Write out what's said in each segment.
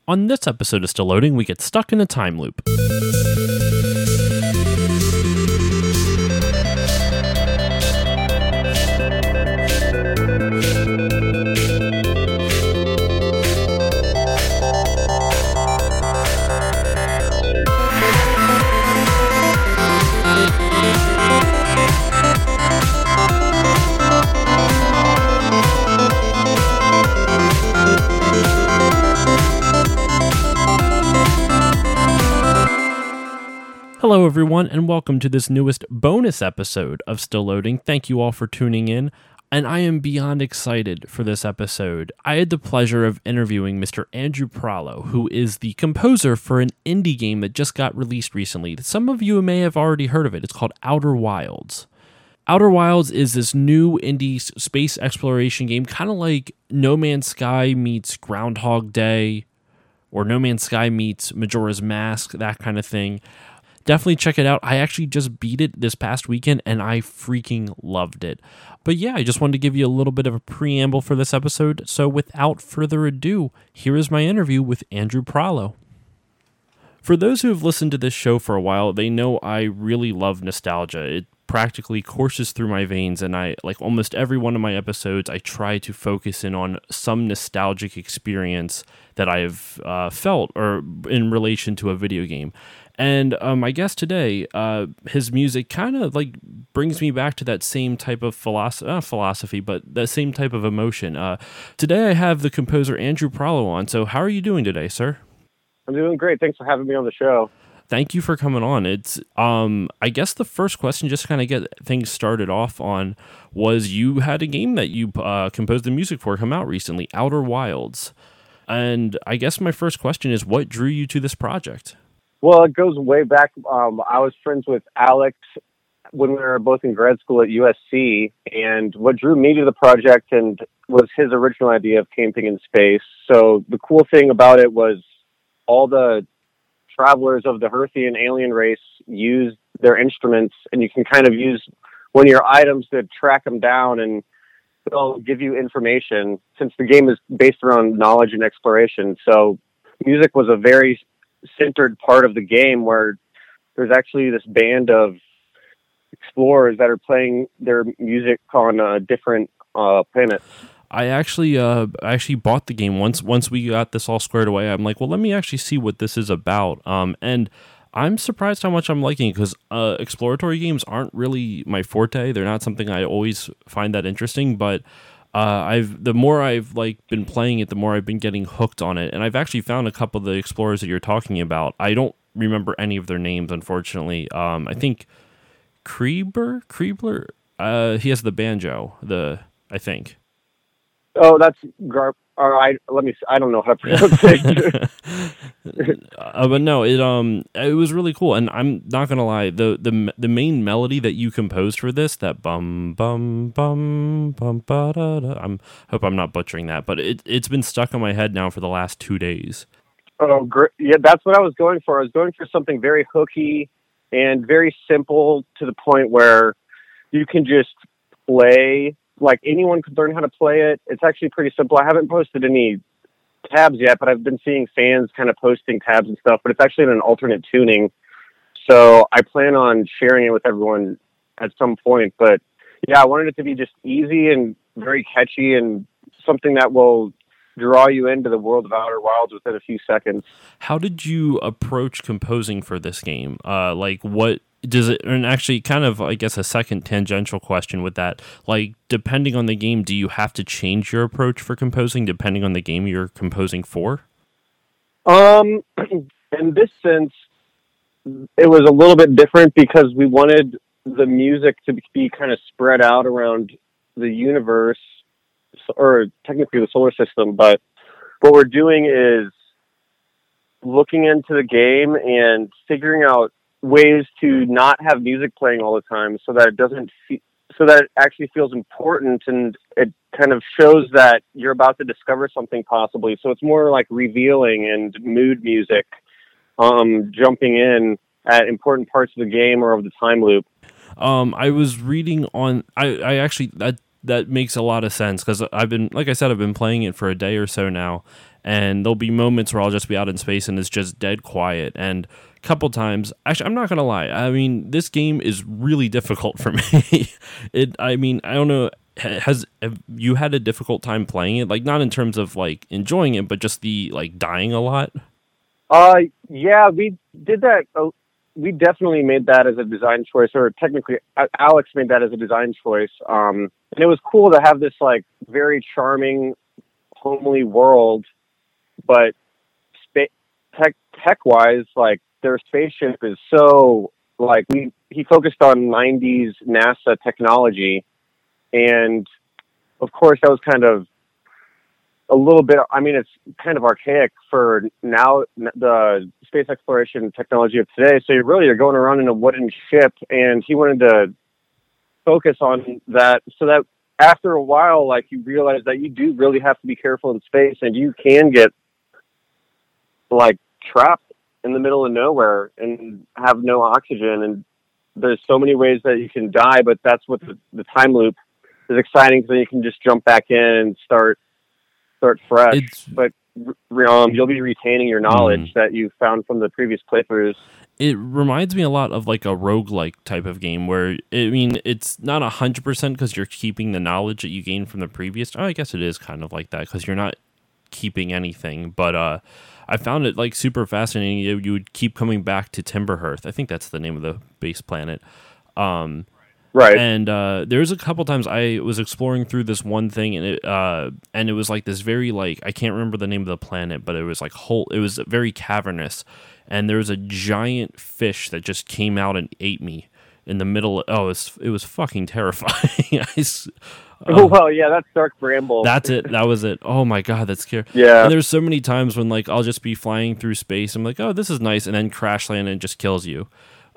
On this episode of Still Loading, we get stuck in a time loop. Hello everyone, and welcome to this newest bonus episode of Still Loading. Thank you all for tuning in, and I am beyond excited for this episode. I had the pleasure of interviewing Mr. Andrew Prallo, who is the composer for an indie game that just got released recently. Some of you may have already heard of it. It's called Outer Wilds. Outer Wilds is this new indie space exploration game, kind of like No Man's Sky meets Groundhog Day, or No Man's Sky meets Majora's Mask, that kind of thing. Definitely check it out. I actually just beat it this past weekend, and I freaking loved it. But yeah, I just wanted to give you a little bit of a preamble for this episode. So without further ado, here is my interview with Andrew Prallo. For those who have listened to this show for a while, they know I really love nostalgia. It practically courses through my veins, and I, like almost every one of my episodes, I try to focus in on some nostalgic experience that I have felt or in relation to a video game. And my guest today, his music kind of like brings me back to that same type of philosophy, but that same type of emotion. Today I have the composer Andrew Prallo on. So how are you doing today, sir? I'm doing great. Thanks for having me on the show. Thank you for coming on. It's I guess the first question, just to kind of get things started off on, was you had a game that you composed the music for come out recently, Outer Wilds. And I guess my first question is, what drew you to this project? Well, it goes way back. I was friends with Alex when we were both in grad school at USC, and what drew me to the project and was his original idea of camping in space. So the cool thing about it was all the travelers of the Herthian alien race use their instruments, and you can kind of use one of your items to track them down, and they'll give you information since the game is based around knowledge and exploration. So music was a very centered part of the game where there's actually this band of explorers that are playing their music on different planets. I actually bought the game once we got this all squared away. I'm like, well, let me actually see what this is about. And I'm surprised how much I'm liking it, because exploratory games aren't really my forte. They're not something I always find that interesting, but the more I've been playing it, the more I've been getting hooked on it. And I've actually found a couple of the explorers that you're talking about. I don't remember any of their names, unfortunately. I think Kriebler, he has the banjo, I think. Oh, that's all right. I don't know how to pronounce it. But no, it was really cool, and I'm not gonna lie. The main melody that you composed for this, that bum bum bum bum ba da da. Hope I'm not butchering that, but it's been stuck in my head now for the last 2 days. Oh, great! Yeah, that's what I was going for. I was going for something very hooky and very simple, to the point where you can just play. Like, anyone could learn how to play it. It's actually pretty simple. I haven't posted any tabs yet, but I've been seeing fans kind of posting tabs and stuff, but it's actually in an alternate tuning. So I plan on sharing it with everyone at some point. But yeah, I wanted it to be just easy and very catchy and something that will draw you into the world of Outer Wilds within a few seconds. How did you approach composing for this game? What does it, and actually kind of, I guess, a second tangential question with that, like, depending on the game, do you have to change your approach for composing depending on the game you're composing for? In this sense, it was a little bit different because we wanted the music to be kind of spread out around the universe, or technically the solar system. But what we're doing is looking into the game and figuring out ways to not have music playing all the time, so that it actually feels important, and it kind of shows that you're about to discover something possibly. So it's more like revealing and mood music, jumping in at important parts of the game or of the time loop. I was reading on, I actually, that makes a lot of sense, because I've been, like I said, I've been playing it for a day or so now, and there'll be moments where I'll just be out in space and it's just dead quiet. And a couple times, actually, I'm not gonna lie. I mean, this game is really difficult for me. I mean, I don't know. Have you had a difficult time playing it? Like, not in terms of like enjoying it, but just the like dying a lot. Yeah, we did that. We definitely made that as a design choice, or technically, Alex made that as a design choice. And it was cool to have this like very charming, homely world, but tech wise, like their spaceship is so like he focused on 90s NASA technology, and of course that was kind of a little bit, I mean, it's kind of archaic for now, the space exploration technology of today. So you're going around in a wooden ship, and he wanted to focus on that so that after a while, like, you realize that you do really have to be careful in space, and you can get like trapped in the middle of nowhere and have no oxygen. And there's so many ways that you can die, but that's what the time loop is exciting, because then you can just jump back in and start fresh. But you'll be retaining your knowledge that you found from the previous playthroughs. It reminds me a lot of like a roguelike type of game where, I mean, it's not 100% because you're keeping the knowledge that you gained from the previous. I guess it is kind of like that because you're not keeping anything. But I found it like super fascinating. You would keep coming back to Timberhearth. I think that's the name of the base planet. Right. And there's a couple times I was exploring through this one thing, and it was like this very like, I can't remember the name of the planet, but it was like it was very cavernous, and there was a giant fish that just came out and ate me in the middle. It was fucking terrifying. Well, yeah, that's Dark Bramble. That's it. That was it. Oh my god, that's scary. Yeah. And there's so many times when like I'll just be flying through space. I'm like, oh, this is nice, and then crash land and it just kills you.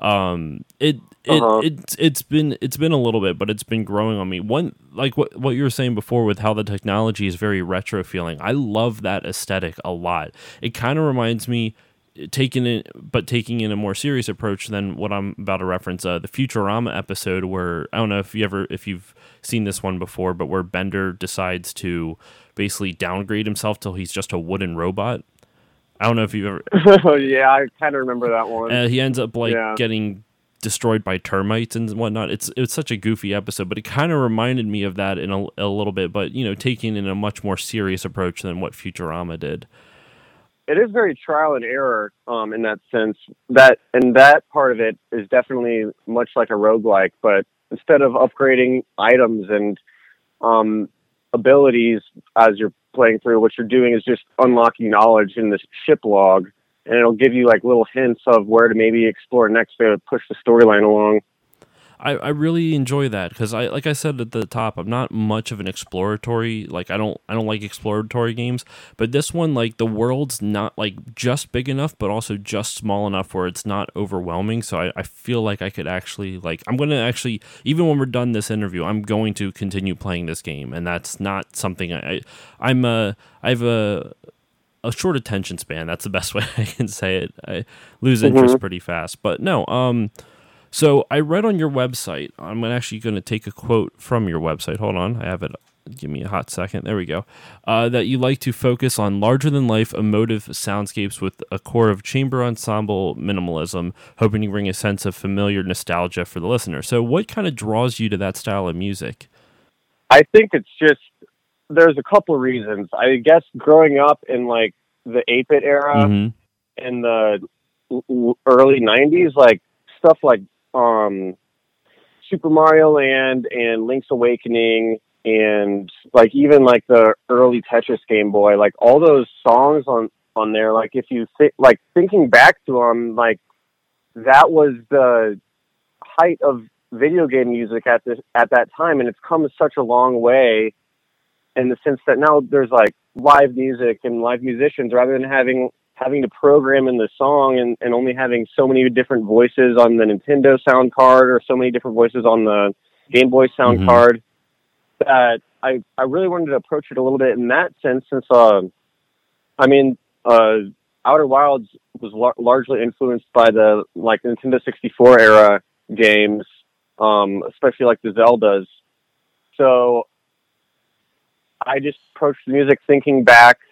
It's been a little bit, but it's been growing on me. One, like what you were saying before with how the technology is very retro feeling. I love that aesthetic a lot. It kind of reminds me, taking in a more serious approach than what I'm about to reference, the Futurama episode where, I don't know if you've seen this one before, but where Bender decides to basically downgrade himself till he's just a wooden robot. I don't know if you've ever. Yeah, I kind of remember that one. He ends up getting destroyed by termites and whatnot. It's such a goofy episode, but it kind of reminded me of that in a little bit. But taking in a much more serious approach than what Futurama did. It is very trial and error in that sense. That part of it is definitely much like a roguelike, but instead of upgrading items and abilities as you're playing through, what you're doing is just unlocking knowledge in this ship log, and it'll give you like little hints of where to maybe explore next to push the storyline along. I really enjoy that because like I said at the top, I'm not much of an exploratory, like I don't like exploratory games, but this one, like, the world's not like just big enough but also just small enough where it's not overwhelming. So I feel like I could actually, like, I'm going to actually, even when we're done this interview, I'm going to continue playing this game, and that's not something I have a short attention span. That's the best way I can say it. I lose interest pretty fast. But no, so I read on your website, I'm actually going to take a quote from your website. Hold on, I have it. Give me a hot second. There we go. That you like to focus on larger-than-life emotive soundscapes with a core of chamber ensemble minimalism, hoping to bring a sense of familiar nostalgia for the listener. So what kind of draws you to that style of music? I think it's just, there's a couple of reasons. I guess growing up in like the 8-bit era in the early 90s, like stuff like Super Mario Land and Link's Awakening, and like even like the early Tetris Game Boy, like all those songs on there, like if you thinking back to them, like that was the height of video game music at that time, and it's come such a long way in the sense that now there's like live music and live musicians, rather than having to program in the song and only having so many different voices on the Nintendo sound card or so many different voices on the Game Boy sound card. That I really wanted to approach it a little bit in that sense, since Outer Wilds was largely influenced by the like Nintendo 64 era games, especially like the Zeldas. So I just approached the music thinking back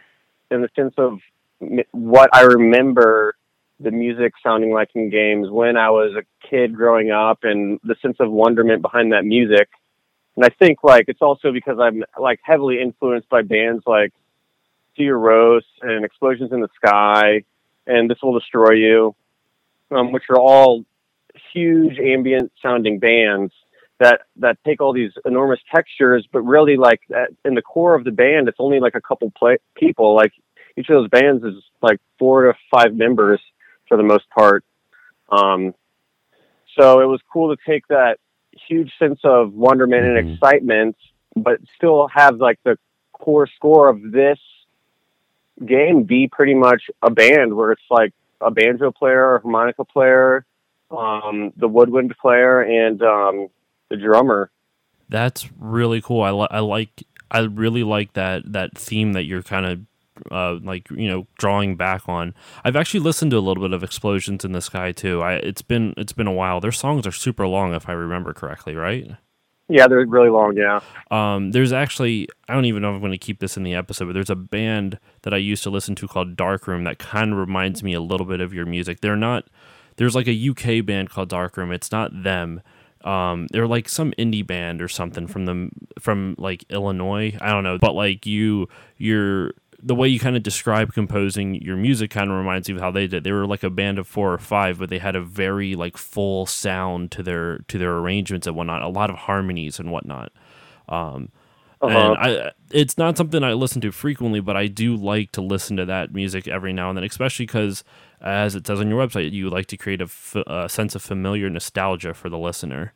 in the sense of what I remember the music sounding like in games when I was a kid growing up, and the sense of wonderment behind that music. And I think like it's also because I'm like heavily influenced by bands like Sigur Rós and Explosions in the Sky and This Will Destroy You, which are all huge ambient sounding bands that take all these enormous textures, but really like in the core of the band, it's only like a couple people. Like each of those bands is like 4 to 5 members for the most part. So it was cool to take that huge sense of wonderment and excitement, but still have like the core score of this game be pretty much a band where it's like a banjo player, a harmonica player, the woodwind player, and the drummer. That's really cool. I really like that theme that you're kind of like, you know, drawing back on. I've actually listened to a little bit of Explosions in the Sky too. It's been a while. Their songs are super long if I remember correctly, right? Yeah, they're really long, yeah. There's actually, I don't even know if I'm going to keep this in the episode, but there's a band that I used to listen to called Darkroom that kind of reminds me a little bit of your music. There's like a UK band called Darkroom. It's not them. They're like some indie band or something from like Illinois. I don't know, but like the way you kind of describe composing your music kind of reminds me of how they did. They were like a band of 4 or 5, but they had a very like full sound to their arrangements and whatnot, a lot of harmonies and whatnot. And it's not something I listen to frequently, but I do like to listen to that music every now and then, especially because, as it says on your website, you like to create a sense of familiar nostalgia for the listener.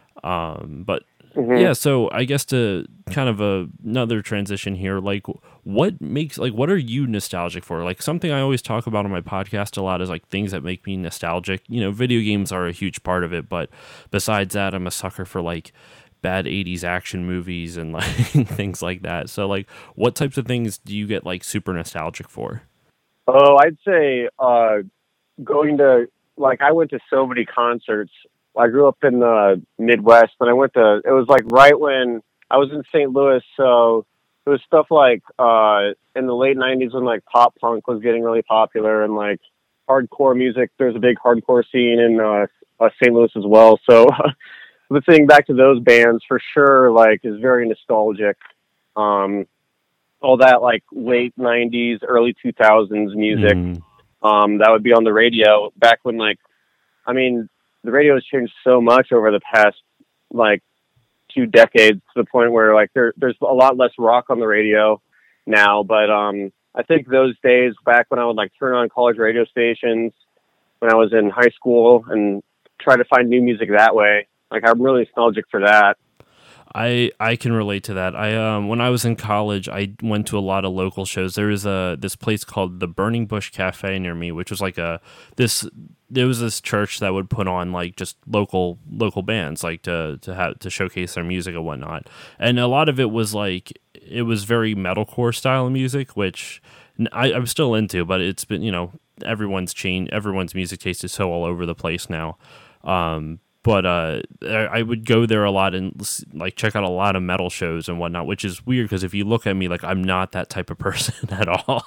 Yeah, so I guess to kind of another transition here, like what are you nostalgic for? Like something I always talk about on my podcast a lot is like things that make me nostalgic. You know, video games are a huge part of it, but besides that, I'm a sucker for like bad 80s action movies and like things like that. So like what types of things do you get like super nostalgic for? Oh, I'd say going to, like, I went to so many concerts. I grew up in the Midwest, and it was like right when I was in St. Louis, so it was stuff like in the late 90s when like pop punk was getting really popular and like hardcore music. There's a big hardcore scene in St. Louis as well. So listening back to those bands for sure, like, is very nostalgic. All that like late 90s, early 2000s music that would be on the radio back when, like, I mean, the radio has changed so much over the past like 2 decades to the point where like there's a lot less rock on the radio now. But I think those days back when I would like turn on college radio stations when I was in high school and try to find new music that way, like, I'm really nostalgic for that. I can relate to that. When I was in college, I went to a lot of local shows. There was this place called the Burning Bush Cafe near me, which was like there was this church that would put on like just local bands, like to showcase their music and whatnot. And a lot of it was like, it was very metalcore style of music, which I'm still into, but it's been, you know, everyone's changed. Everyone's music taste is so all over the place now. But I would go there a lot and like check out a lot of metal shows and whatnot, which is weird because if you look at me, like, I'm not that type of person at all.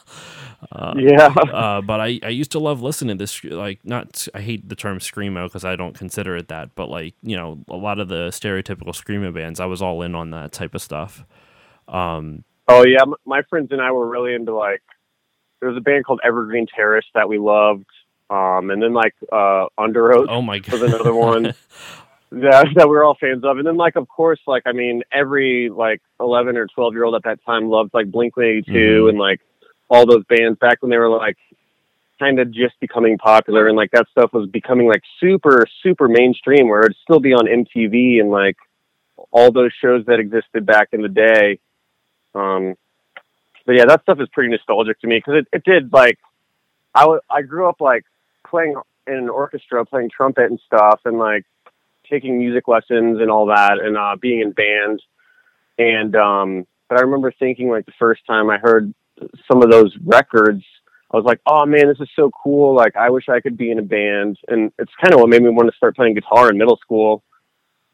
But I used to love listening to this, like, I hate the term screamo because I don't consider it that, but like, you know, a lot of the stereotypical screamo bands, I was all in on that type of stuff. Oh yeah, my friends and I were really into, like, there was a band called Evergreen Terrace that we loved. And then like Underoath was another one that we were all fans of. And then, like, of course, like, I mean, every like 11 or 12-year-old at that time loved like Blink-182 and like all those bands back when they were like kind of just becoming popular, and like that stuff was becoming like super, super mainstream where it'd still be on MTV and like all those shows that existed back in the day. But yeah, that stuff is pretty nostalgic to me because it did, like, I grew up like playing in an orchestra, playing trumpet and stuff, and like taking music lessons and all that, and being in band. And but I remember thinking, like, the first time I heard some of those records, I was like, oh man, this is so cool. Like, I wish I could be in a band. And it's kind of what made me want to start playing guitar in middle school.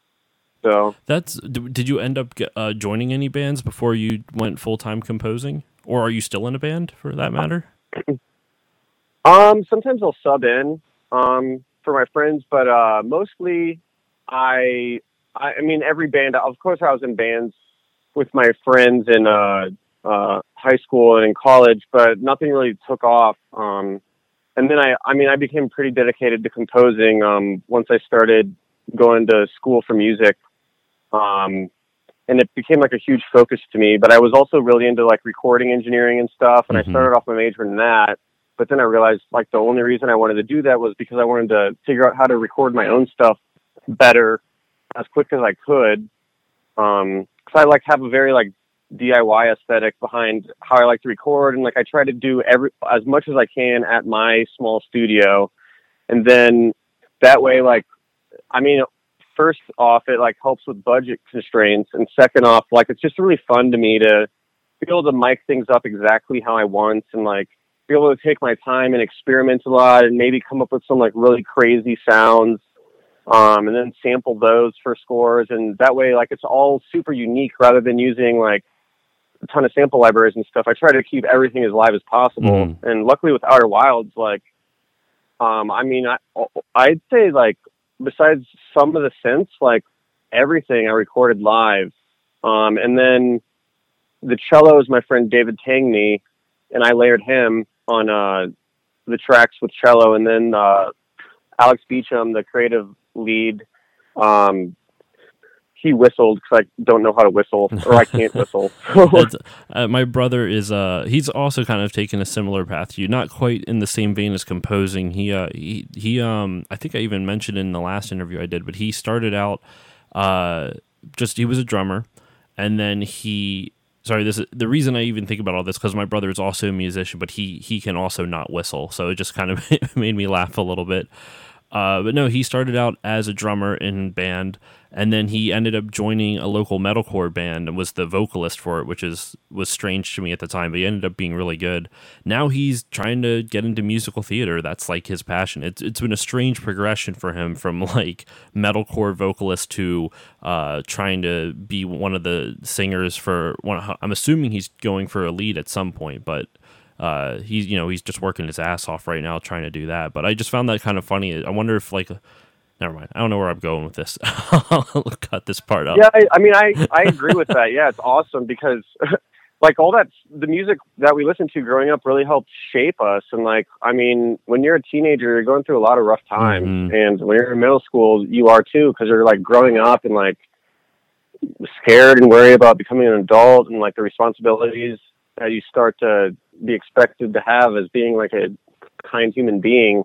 So did you end up joining any bands before you went full-time composing? Or are you still in a band for that matter? Sometimes I'll sub in for my friends, but mostly I mean every band. Of course, I was in bands with my friends in high school and in college, but nothing really took off. And then I became pretty dedicated to composing once I started going to school for music. And it became like a huge focus to me, but I was also really into like recording engineering and stuff. And I started off my major in that, but then I realized like the only reason I wanted to do that was because I wanted to figure out how to record my own stuff better as quick as I could. Cause I like have a very like DIY aesthetic behind how I like to record. And like, I try to do as much as I can at my small studio. And then that way, like, I mean, first off, it like helps with budget constraints, and second off, like it's just really fun to me to be able to mic things up exactly how I want, and like be able to take my time and experiment a lot, and maybe come up with some like really crazy sounds, and then sample those for scores, and that way, like it's all super unique rather than using like a ton of sample libraries and stuff. I try to keep everything as live as possible, and luckily with Outer Wilds, like, I mean, I'd say like, besides some of the synths, like everything I recorded live. And then the cello is my friend David Tangney, and I layered him on the tracks with cello. And then Alex Beecham, the creative lead, he whistled because I don't know how to whistle, or I can't whistle. My brother is he's also kind of taken a similar path to you, not quite in the same vein as composing. He I think I even mentioned in the last interview I did, but he started out he was a drummer, and then the reason I even think about all this, because my brother is also a musician, but he can also not whistle, so it just kind of made me laugh a little bit. But no, he started out as a drummer in band, and then he ended up joining a local metalcore band and was the vocalist for it, which was strange to me at the time, but he ended up being really good. Now he's trying to get into musical theater. That's like his passion. It's been a strange progression for him from like metalcore vocalist to trying to be one of the singers for one. I'm assuming he's going for a lead at some point, but he's just working his ass off right now trying to do that. But I just found that kind of funny. I wonder if never mind. I don't know where I'm going with this. I'll cut this part out. Yeah, I mean, I agree with that. Yeah, it's awesome because like all that, the music that we listened to growing up really helped shape us. And like, I mean, when you're a teenager, you're going through a lot of rough times. And when you're in middle school, you are too, because you're like growing up and like scared and worried about becoming an adult and like the responsibilities that you start to be expected to have as being like a kind human being.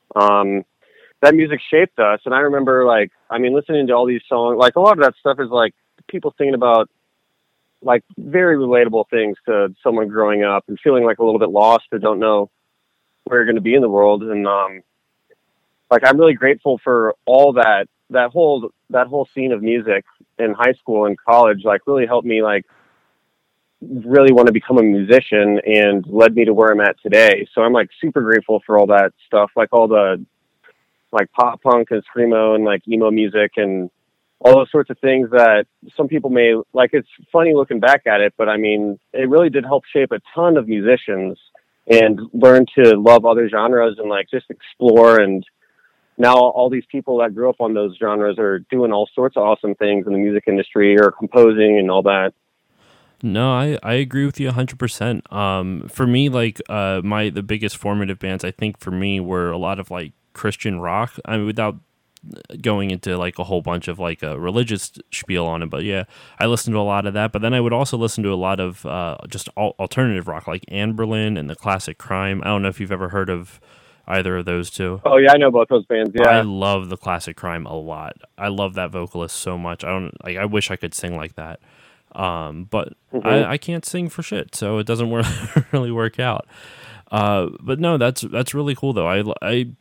That music shaped us. And I remember like, I mean, listening to all these songs, like a lot of that stuff is like people thinking about like very relatable things to someone growing up and feeling like a little bit lost or don't know where you're going to be in the world. And, like, I'm really grateful for all that whole scene of music in high school and college, like really helped me like really want to become a musician and led me to where I'm at today. So I'm like super grateful for all that stuff, like all the like pop punk and screamo and like emo music and all those sorts of things that some people may like. It's funny looking back at it, but I mean, it really did help shape a ton of musicians and learn to love other genres and like just explore. And now all these people that grew up on those genres are doing all sorts of awesome things in the music industry or composing and all that. No, I agree with you 100%. For me, like the biggest formative bands I think for me were a lot of like Christian rock. I mean, without going into like a whole bunch of like a religious spiel on it, but yeah, I listened to a lot of that. But then I would also listen to a lot of just alternative rock, like Anberlin and the Classic Crime. I don't know if you've ever heard of either of those two. Oh yeah, I know both those bands. Yeah, I love the Classic Crime a lot. I love that vocalist so much. I wish I could sing like that. But I can't sing for shit, so it doesn't really work out. But no, that's really cool though.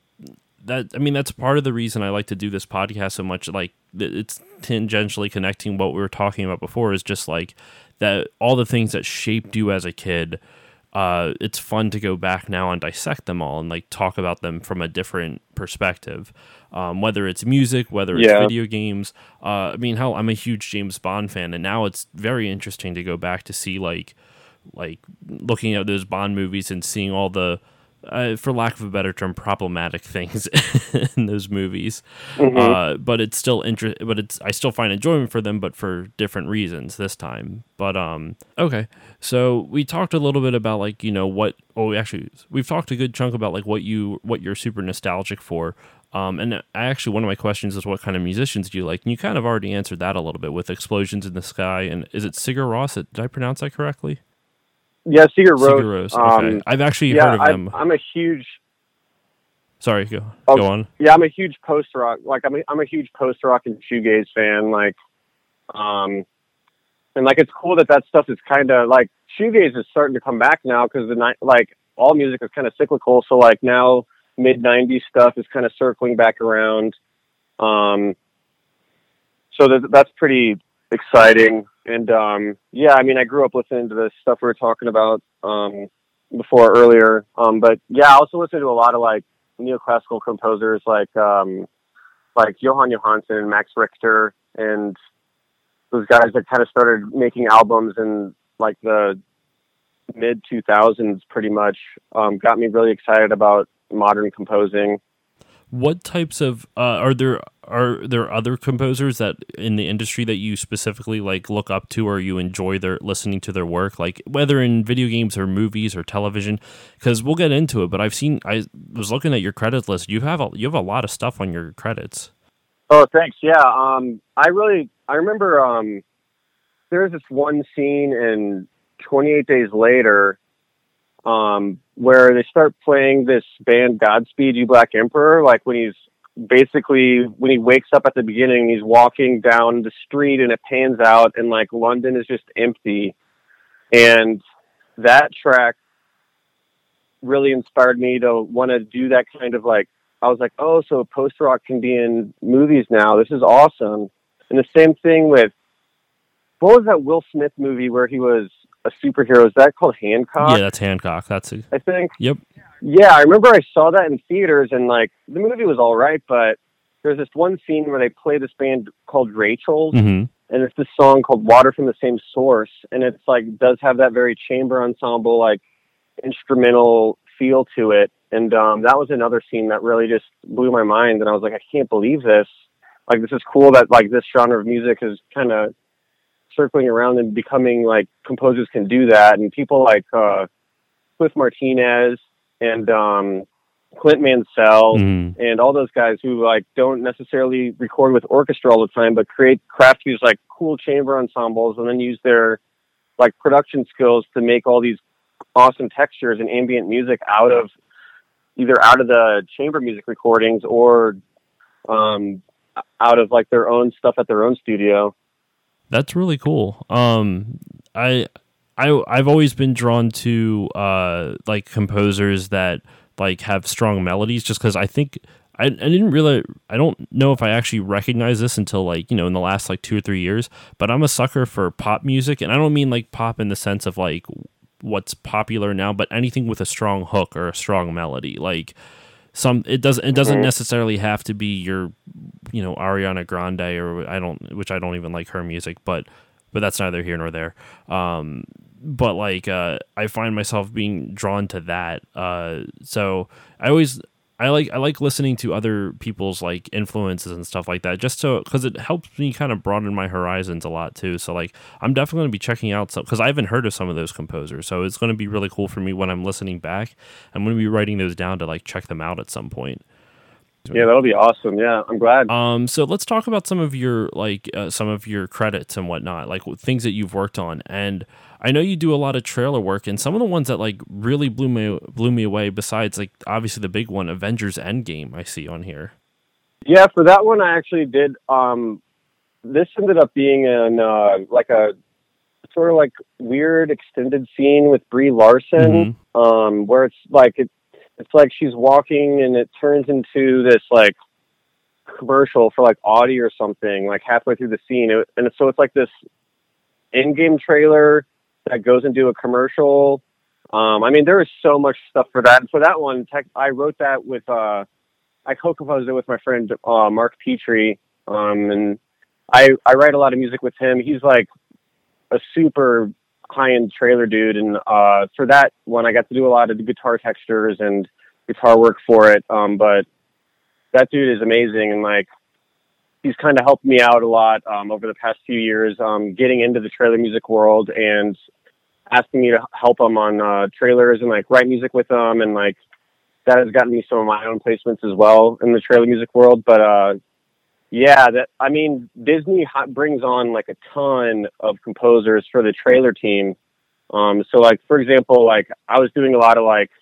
That's part of the reason I like to do this podcast so much. Like it's tangentially connecting what we were talking about before is just like that all the things that shaped you as a kid. It's fun to go back now and dissect them all and like talk about them from a different perspective. Whether it's music, whether it's video games. I mean, hell, I'm a huge James Bond fan, and now it's very interesting to go back to see like like looking at those Bond movies and seeing all the for lack of a better term, problematic things in those movies. But it's still I still find enjoyment for them, but for different reasons this time. But okay. So we talked a little bit about like, we've talked a good chunk about like what you're super nostalgic for. And one of my questions is what kind of musicians do you like? And you kind of already answered that a little bit with Explosions in the Sky. And is it Sigur Rós? Did I pronounce that correctly? Yeah, Sigur Rós. Sigur Rós. Okay. I've actually heard of them. I'm a huge. Sorry, go on. Yeah, I'm a huge post rock. Like I'm a huge post rock and shoegaze fan. Like, and like it's cool that stuff is kind of like shoegaze is starting to come back now because like all music is kind of cyclical. So like now mid '90s stuff is kind of circling back around. So that's pretty exciting. And yeah, I mean, I grew up listening to the stuff we were talking about before earlier. But yeah, I also listen to a lot of like neoclassical composers like Johann Johansson, Max Richter, and those guys that kind of started making albums in like the mid 2000s pretty much, got me really excited about modern composing. What types of are there other composers that in the industry that you specifically like look up to or you enjoy listening to their work, like whether in video games or movies or television? Because we'll get into it, but I was looking at your credits list. You have a lot of stuff on your credits. Oh, thanks. Yeah, I remember there's this one scene in 28 Days Later where they start playing this band Godspeed You Black Emperor, like when he wakes up at the beginning, he's walking down the street and it pans out and like London is just empty. And that track really inspired me to want to do that kind of like, I was like, oh, so post rock can be in movies now. This is awesome. And the same thing with, what was that Will Smith movie where he was a superhero? Is that called Hancock? Yeah, that's Hancock. I think. Yep. Yeah, I remember I saw that in theaters and like the movie was all right, but there's this one scene where they play this band called Rachel's, and it's this song called Water from the Same Source, and it's like does have that very chamber ensemble like instrumental feel to it. And that was another scene that really just blew my mind, and I was like, I can't believe this. Like this is cool that like this genre of music is kind of circling around and becoming like composers can do that, and people like Cliff Martinez and Clint Mansell and all those guys who like don't necessarily record with orchestra all the time, but craft these like cool chamber ensembles and then use their like production skills to make all these awesome textures and ambient music out of the chamber music recordings or out of like their own stuff at their own studio. That's really cool. I've always been drawn to like composers that like have strong melodies, just because I think I don't know if I actually recognize this until like in the last like 2 or 3 years. But I'm a sucker for pop music, and I don't mean like pop in the sense of like what's popular now, but anything with a strong hook or a strong melody. Like it doesn't necessarily have to be your Ariana Grande or which I don't even like her music, but that's neither here nor there. But like I find myself being drawn to that. So I like listening to other people's like influences and stuff like that, just because it helps me kind of broaden my horizons a lot too. So like I'm definitely going to be checking out some, because I haven't heard of some of those composers. So it's going to be really cool for me when I'm listening back. I'm going to be writing those down to like check them out at some point. Yeah, that'll be awesome. Yeah, I'm glad. So let's talk about some of your credits and whatnot, like things that you've worked on. And I know you do a lot of trailer work, and some of the ones that like really blew me away, besides like obviously the big one, Avengers Endgame, I see on here. Yeah, for that one I actually did. This ended up being in like a sort of like weird extended scene with Brie Larson, where it's like she's walking and it turns into this like commercial for like Audi or something, like halfway through the scene. So it's like this in-game trailer that goes into a commercial. I mean, there was so much stuff for that. And for that one, I wrote that with, I co-composed it with my friend, Mark Petrie. And I write a lot of music with him. He's like a super high-end trailer dude, and for that one, I got to do a lot of the guitar textures and guitar work for it. But that dude is amazing, and like he's kind of helped me out a lot over the past few years, getting into the trailer music world and asking me to help him on trailers and like write music with them, and like that has gotten me some of my own placements as well in the trailer music world. But yeah, Disney brings on like a ton of composers for the trailer team. So like, for example, like I was doing a lot of like,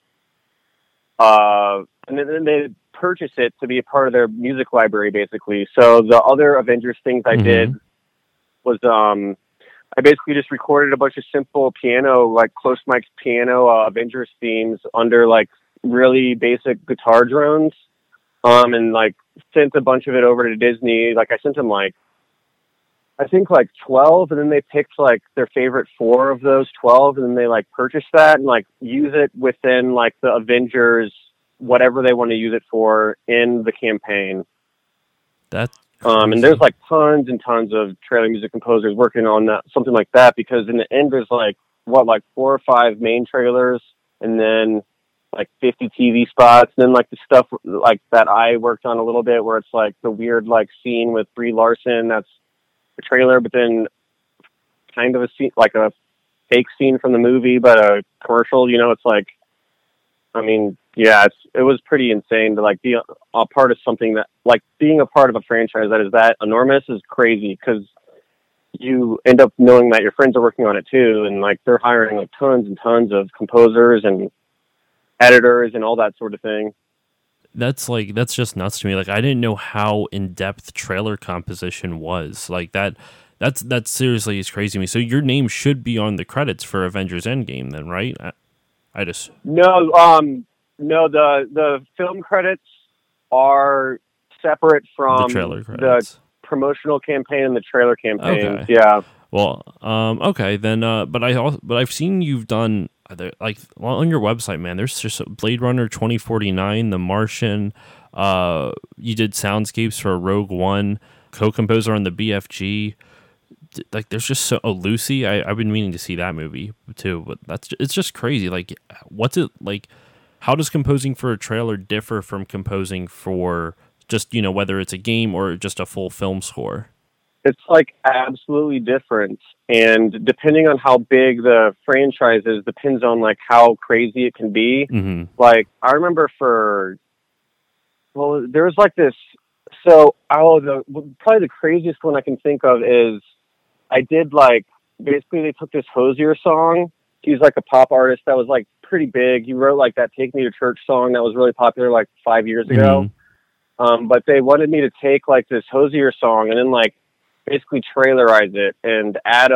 and then they purchase it to be a part of their music library, basically. So the other Avengers things I did was, I basically just recorded a bunch of simple piano, like close mic piano, Avengers themes under like really basic guitar drones. And like sent a bunch of it over to Disney. Like I sent them like, I think like 12, and then they picked like their favorite 4 of those 12, and then they like purchased that and like use it within like the Avengers, whatever they want to use it for in the campaign. That's and there's like tons and tons of trailer music composers working on that, something like that, because in the end there's like 4 or 5 main trailers, and then like 50 TV spots, and then like the stuff like that I worked on a little bit, where it's like the weird like scene with Brie Larson, that's the trailer, but then kind of a scene, like a fake scene from the movie, but a commercial. You know, it's like, I mean, yeah, it was pretty insane to like be a part of something that, like, being a part of a franchise that is that enormous is crazy, because you end up knowing that your friends are working on it too, and like they're hiring like tons and tons of composers and editors and all that sort of thing. That's just nuts to me. Like, I didn't know how in-depth trailer composition was. Like that seriously is crazy to me. So your name should be on the credits for Avengers Endgame then, right? I just no, the film credits are separate from the trailer credits. The promotional campaign and the trailer campaign. Okay. Yeah. Well, okay then. But I've seen you've done like on your website, man. There's just Blade Runner 2049, The Martian. You did soundscapes for Rogue One, co-composer on the BFG. Like, there's just so Lucy. I've been meaning to see that movie too, but it's just crazy. Like, what's it like? How does composing for a trailer differ from composing for just, you know, whether it's a game or just a full film score? It's like absolutely different, and depending on how big the franchise is, depends on like how crazy it can be. Mm-hmm. Like, I remember there was like this. So, probably the craziest one I can think of is I did like, basically they took this Hozier song. He's like a pop artist that was like pretty big. He wrote like that "Take Me to Church" song that was really popular like 5 years ago. But they wanted me to take like this Hozier song and then like basically trailerize it and add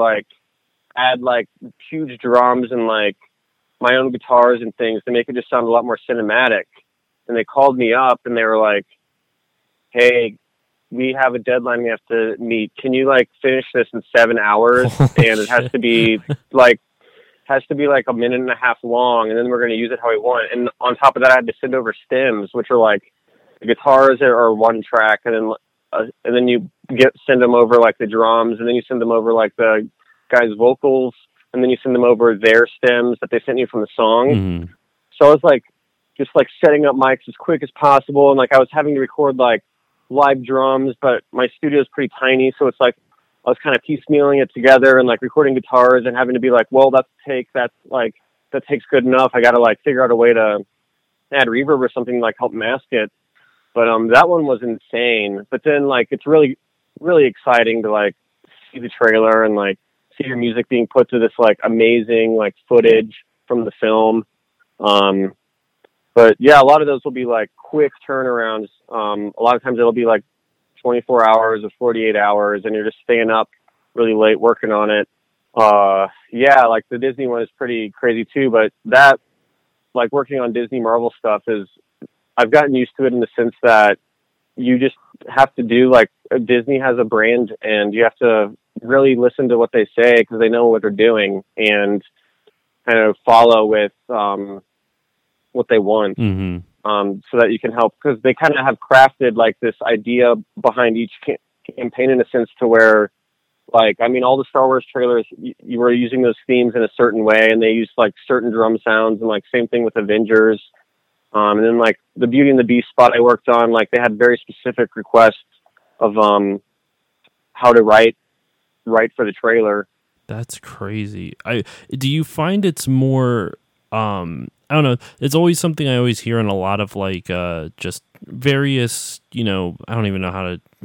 huge drums and like my own guitars and things to make it just sound a lot more cinematic. And they called me up and they were like, "Hey, we have a deadline we have to meet. Can you like finish this in 7 hours?" And it has to be like a minute and a half long, and then we're going to use it how we want. And on top of that, I had to send over stems, which are like the guitars are one track, and then you send them over like the drums, and then you send them over like the guy's vocals, and then you send them over their stems that they sent you from the song. Mm-hmm. So I was like just like setting up mics as quick as possible, and like I was having to record like live drums, but my studio is pretty tiny, so it's like I was kind of piecemealing it together and like recording guitars and having to be like, well, that takes good enough. I got to like figure out a way to add reverb or something to like help mask it. But that one was insane. But then like it's really, really exciting to like see the trailer and like see your music being put to this like amazing like footage from the film. But yeah, a lot of those will be like quick turnarounds. A lot of times it'll be like 24 hours or 48 hours, and you're just staying up really late working on it. Yeah, like the Disney one is pretty crazy too, but that, like working on Disney Marvel stuff I've gotten used to it in the sense that you just have to do, like, Disney has a brand and you have to really listen to what they say because they know what they're doing and kind of follow with what they want. Mm-hmm. So that you can help, because they kind of have crafted like this idea behind each campaign in a sense to where Like, I mean, all the Star Wars trailers, you were using those themes in a certain way, and they used like certain drum sounds, and like same thing with Avengers. And then like the Beauty and the Beast spot I worked on, like they had very specific requests of how to write for the trailer. That's crazy. Do you find it's more I don't know, it's always something I always hear in a lot of like just various, you know, I don't even know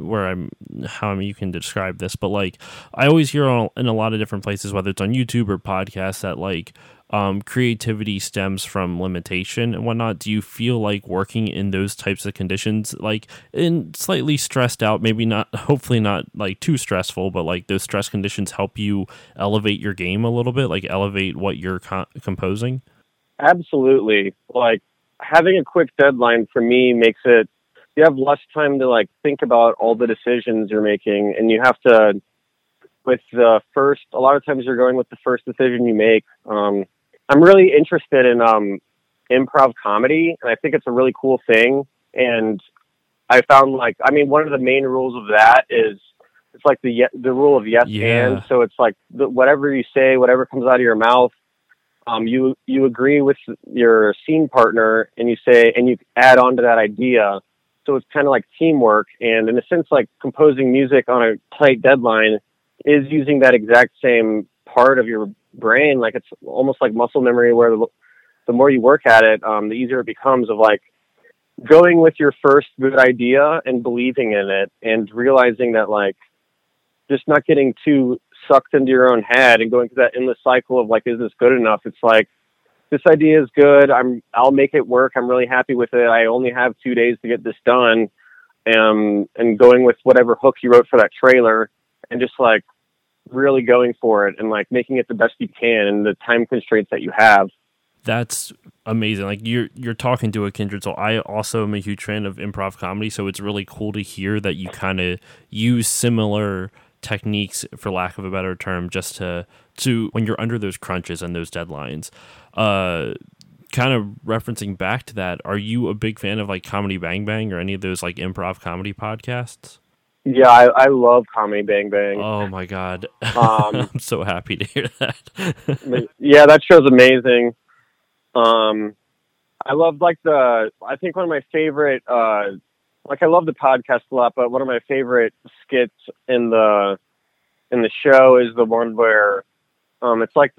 how you can describe this, but like I always hear in a lot of different places, whether it's on YouTube or podcasts, that like creativity stems from limitation and whatnot. Do you feel like working in those types of conditions, like in slightly stressed out, maybe not, hopefully not like too stressful, but like those stress conditions help you elevate your game a little bit, like elevate what you're composing? Absolutely. Like having a quick deadline for me makes it, you have less time to like think about all the decisions you're making, and you have to, with the first, a lot of times you're going with the first decision you make. I'm really interested in improv comedy, and I think it's a really cool thing. And I found like, I mean, one of the main rules of that is it's like the rule of yes and. So it's like whatever you say, whatever comes out of your mouth, you agree with your scene partner, and you say, and you add on to that idea. So it's kind of like teamwork. And in a sense, like composing music on a tight deadline is using that exact same part of your brain. Like it's almost like muscle memory, where the more you work at it, the easier it becomes, of like going with your first good idea and believing in it, and realizing that like just not getting too sucked into your own head and going through that endless cycle of like, is this good enough? It's like, this idea is good. I'll make it work. I'm really happy with it. I only have 2 days to get this done. And going with whatever hook you wrote for that trailer, and just like really going for it and like making it the best you can in the time constraints that you have. That's amazing. Like you're talking to a kindred soul. I also am a huge fan of improv comedy, so it's really cool to hear that you kind of use similar techniques, for lack of a better term, just to when you're under those crunches and those deadlines. Kind of referencing back to that, are you a big fan of like Comedy Bang Bang or any of those like improv comedy podcasts? Yeah, I love Comedy Bang Bang. Oh my God. I'm so happy to hear that. Yeah, that show's amazing. I love like I think one of my favorite, like I love the podcast a lot, but one of my favorite skits in the show is the one where, it's like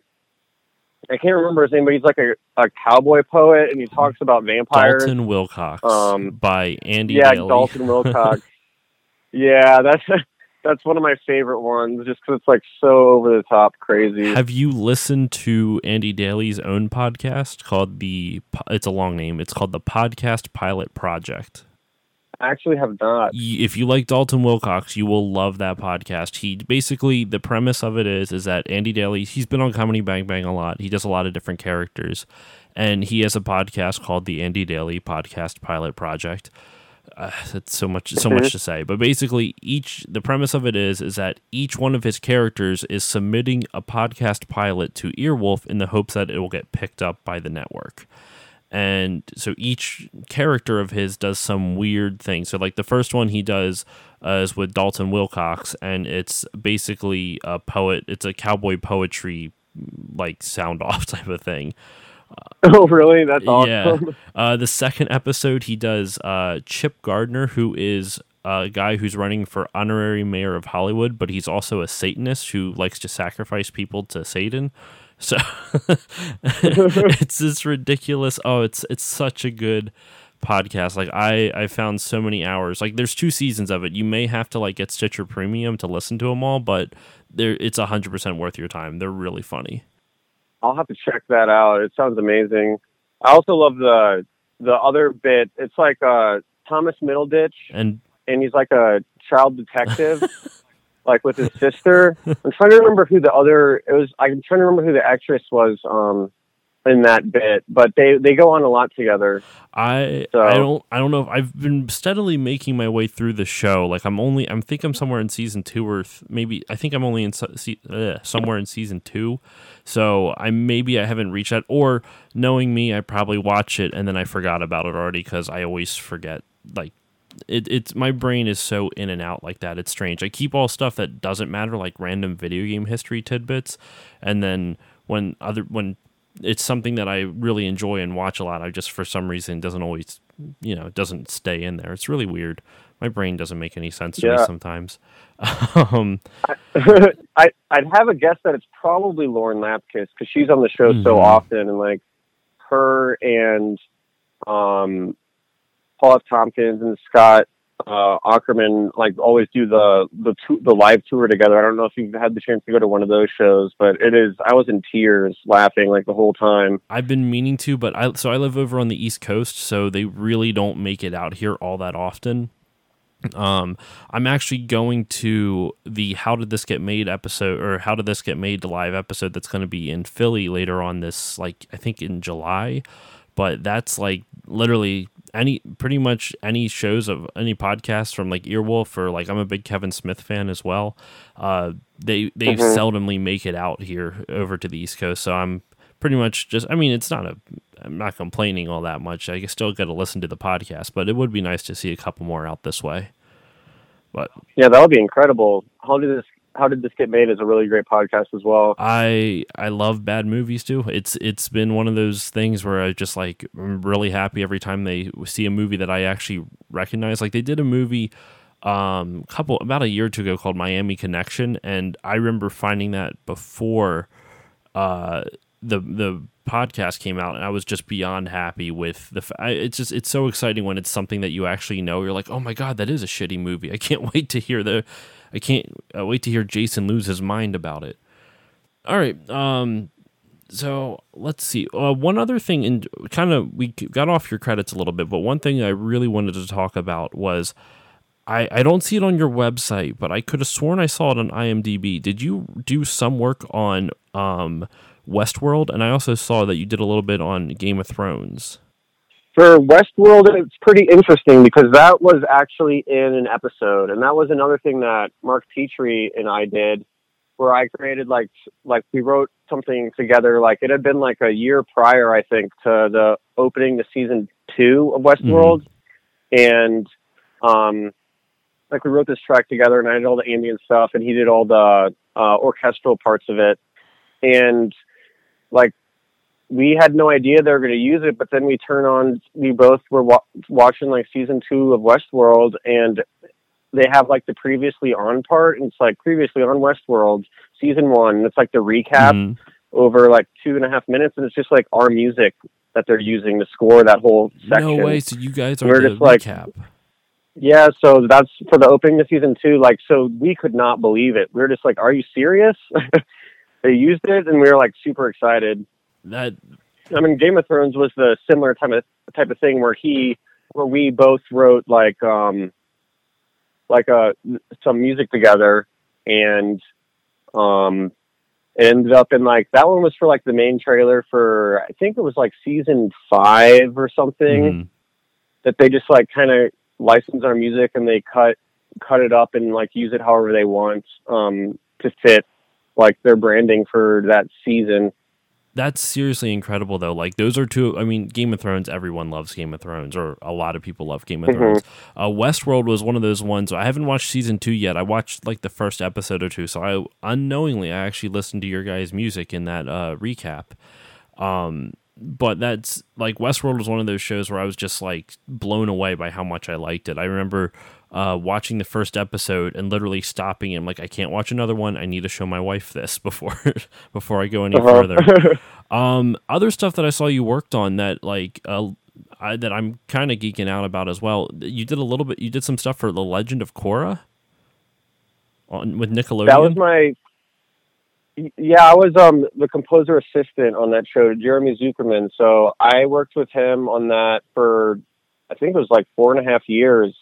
I can't remember his name, but he's like a cowboy poet, and he talks about vampires. Dalton Wilcox by Andy Daly. Yeah, Dalton Wilcox. Yeah, that's one of my favorite ones, just because it's like so over the top crazy. Have you listened to Andy Daly's own podcast called it's a long name, it's called the Podcast Pilot Project? I actually have not. If you like Dalton Wilcox, you will love that podcast. He basically, the premise of it is that Andy Daly, he's been on Comedy Bang Bang a lot. He does a lot of different characters, and he has a podcast called the Andy Daly Podcast Pilot Project. That's so much to say, but basically the premise of it is that each one of his characters is submitting a podcast pilot to Earwolf in the hopes that it will get picked up by the network. And so each character of his does some weird thing. So like the first one he does is with Dalton Wilcox, and it's basically a poet. It's a cowboy poetry like sound off type of thing. Oh, really? That's awesome. Yeah. The second episode he does Chip Gardner, who is a guy who's running for honorary mayor of Hollywood, but he's also a Satanist who likes to sacrifice people to Satan. So it's this ridiculous. Oh, it's such a good podcast. Like I found so many hours. Like there's 2 seasons of it. You may have to like get Stitcher Premium to listen to them all, but it's 100% worth your time. They're really funny. I'll have to check that out. It sounds amazing. I also love the other bit. It's like Thomas Middleditch, and he's like a child detective. Like with his sister. I'm trying to remember who I'm trying to remember who the actress was in that bit, but they go on a lot together. I don't know if I've been steadily making my way through the show. Like I think I'm somewhere in season 2, or maybe I think I'm only in somewhere in season 2. So I haven't reached that, or knowing me, I probably watch it and then I forgot about it already, because I always forget like it's my brain is so in and out like that. It's strange. I keep all stuff that doesn't matter, like random video game history tidbits, and then when it's something that I really enjoy and watch a lot, I just for some reason doesn't always, doesn't stay in there. It's really weird. My brain doesn't make any sense to me sometimes. I'd have a guess that it's probably Lauren Lapkus because she's on the show so often, and like her and Paul F. Tompkins and Scott Ackerman like always do the live tour together. I don't know if you've had the chance to go to one of those shows, but I was in tears laughing like the whole time. I've been meaning to, but I live over on the East Coast, so they really don't make it out here all that often. I'm actually going to the How Did This Get Made episode, or How Did This Get Made live episode that's going to be in Philly later on this, like, I think in July. But that's like literally pretty much any shows of any podcasts from like Earwolf, or like I'm a big Kevin Smith fan as well. They seldomly make it out here over to the East Coast. So I'm pretty much just, I mean, I'm not complaining all that much. I still got to listen to the podcast, but it would be nice to see a couple more out this way. But yeah, that would be incredible. How Did This Get Made is a really great podcast as well. I love bad movies too. It's been one of those things where I just like, I'm really happy every time they see a movie that I actually recognize. Like they did a movie about a year or two ago called Miami Connection, and I remember finding that before the podcast came out, and I was just beyond happy with it's so exciting when it's something that you actually know. You're like, oh my god, that is a shitty movie. I can't wait to hear wait to hear Jason lose his mind about it. All right, so let's see. One other thing, and kind of we got off your credits a little bit, but one thing I really wanted to talk about was I don't see it on your website, but I could have sworn I saw it on IMDb. Did you do some work on Westworld? And I also saw that you did a little bit on Game of Thrones. For Westworld, it's pretty interesting because that was actually in an episode, and that was another thing that Mark Petrie and I did, where I created like we wrote something together. Like it had been like a year prior, I think, to the opening to season 2 of Westworld, and like we wrote this track together, and I did all the ambient stuff, and he did all the orchestral parts of it, and like we had no idea they were going to use it, but then we both were watching like season 2 of Westworld, and they have like the previously on part, and it's like previously on Westworld season 1, and it's like the recap over like 2.5 minutes, and it's just like our music that they're using to score that whole section. No way! So you guys are the just like, recap. Yeah, so that's for the opening to season 2. Like, so we could not believe it. We were just like, "Are you serious?" They used it, and we were like super excited. Game of Thrones was the similar type of thing where we both wrote some music together, and it ended up in like that one was for like the main trailer for, I think it was like season 5 or something, that they just like kind of license our music, and they cut it up and like use it however they want to fit like their branding for that season. That's seriously incredible, though. Like, those are two. I mean, Game of Thrones, everyone loves Game of Thrones, or a lot of people love Game of Thrones. Westworld was one of those ones. I haven't watched season 2 yet. I watched like the first episode or two, so I actually listened to your guys' music in that recap. But that's like, Westworld was one of those shows where I was just like blown away by how much I liked it. I remember watching the first episode and literally stopping and like, I can't watch another one. I need to show my wife this before I go any further. Other stuff that I saw you worked on that like that I'm kind of geeking out about as well. You did some stuff for The Legend of Korra with Nickelodeon. That was I was the composer assistant on that show, Jeremy Zuckerman. So I worked with him on that for, I think it was like 4.5 years.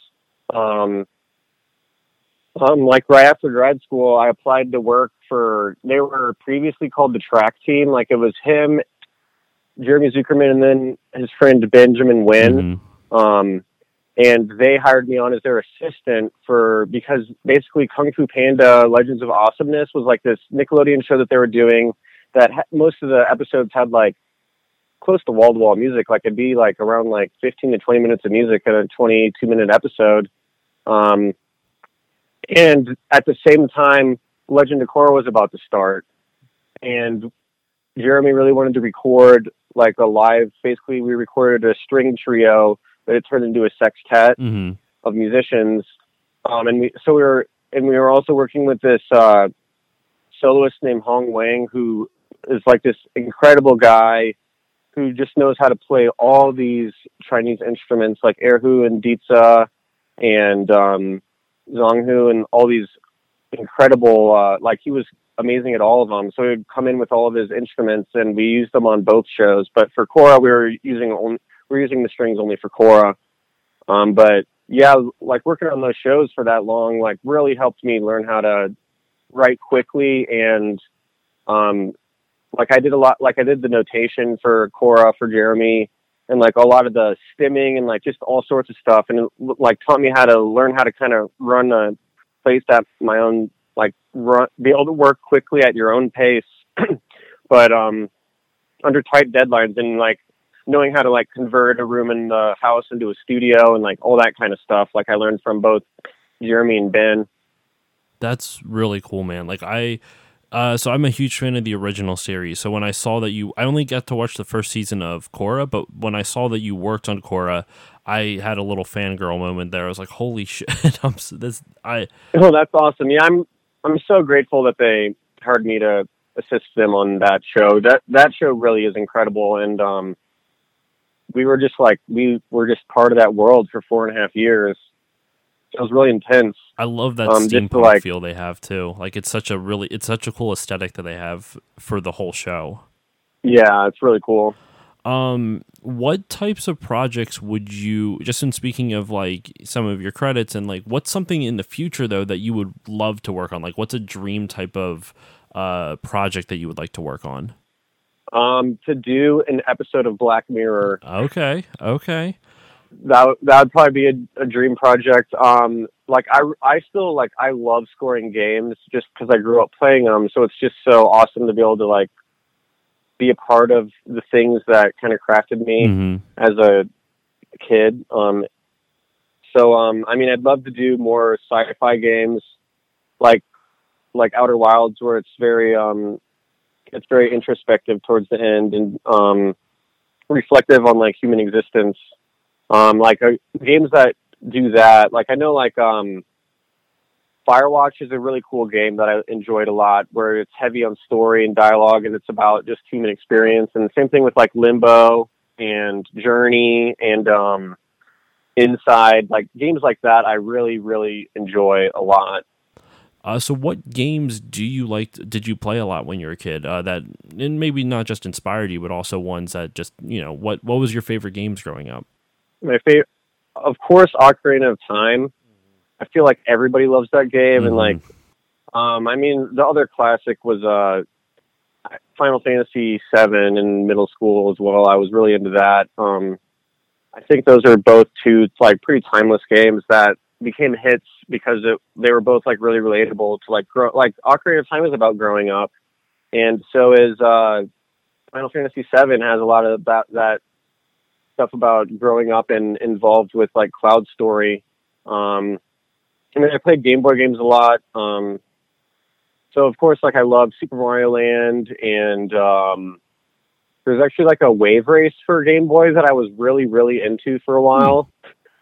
Like right after grad school, I applied to work they were previously called the Track Team. Like it was him, Jeremy Zuckerman, and then his friend Benjamin Wynn. And they hired me on as their assistant because basically Kung Fu Panda Legends of Awesomeness was like this Nickelodeon show that they were doing that most of the episodes had like close to wall-to-wall music. Like it'd be like around like 15 to 20 minutes of music in a 22-minute episode. And at the same time, Legend of Korra was about to start, and Jeremy really wanted to record like a live. Basically, we recorded a string trio, but it turned into a sextet of musicians. We were also working with this soloist named Hong Wang, who is like this incredible guy who just knows how to play all these Chinese instruments like erhu and dizi and zonghu and all these incredible, like he was amazing at all of them. So he'd come in with all of his instruments and we used them on both shows. But for Korra, we were using the strings only for Korra. But yeah, like working on those shows for that long, like really helped me learn how to write quickly. And, like I did the notation for Korra for Jeremy and like a lot of the stimming and like just all sorts of stuff. And it like taught me how to learn how to kind of run a place at my own, like be able to work quickly at your own pace, but, under tight deadlines and like knowing how to like convert a room in the house into a studio and like all that kind of stuff. Like I learned from both Jeremy and Ben. That's really cool, man. Like so I'm a huge fan of the original series. So when I saw that I only got to watch the first season of Korra, but when I saw that you worked on Korra, I had a little fangirl moment there. I was like, "Holy shit!" Oh, that's awesome. Yeah, I'm so grateful that they hired me to assist them on that show. That show really is incredible, and we were just part of that world for 4.5 years. It was really intense. I love that steampunk feel they have too. Like it's such a cool aesthetic that they have for the whole show. Yeah, it's really cool. What types of projects would you, just in speaking of like some of your credits, and like what's something in the future though that you would love to work on? Like what's a dream type of project that you would like to work on? To do an episode of Black Mirror. Okay. That would probably be a dream project. Like I still like, I love scoring games just because I grew up playing them. So it's just so awesome to be able to like be a part of the things that kind of crafted me as a kid. I mean, I'd love to do more sci-fi games like Outer Wilds, where it's very introspective towards the end and reflective on like human existence. Games that do that, like I know like Firewatch is a really cool game that I enjoyed a lot, where it's heavy on story and dialogue and it's about just human experience. And the same thing with like Limbo and Journey and Inside, like games like that I really, really enjoy a lot. So what games did you play a lot when you were a kid, that, and maybe not just inspired you, but also ones that just, what was your favorite games growing up? My favorite, of course, Ocarina of Time. I feel like everybody loves that game. And like, I mean, the other classic was Final Fantasy VII in middle school as well. I was really into that. I think those are both two like pretty timeless games that became hits because they were both like really relatable to like Ocarina of Time is about growing up, and so is Final Fantasy VII has a lot of that stuff about growing up and involved with like Cloud Story. I mean, I played Game Boy games a lot. So of course, like I love Super Mario Land, and there's actually like a wave race for Game Boy that I was really, really into for a while.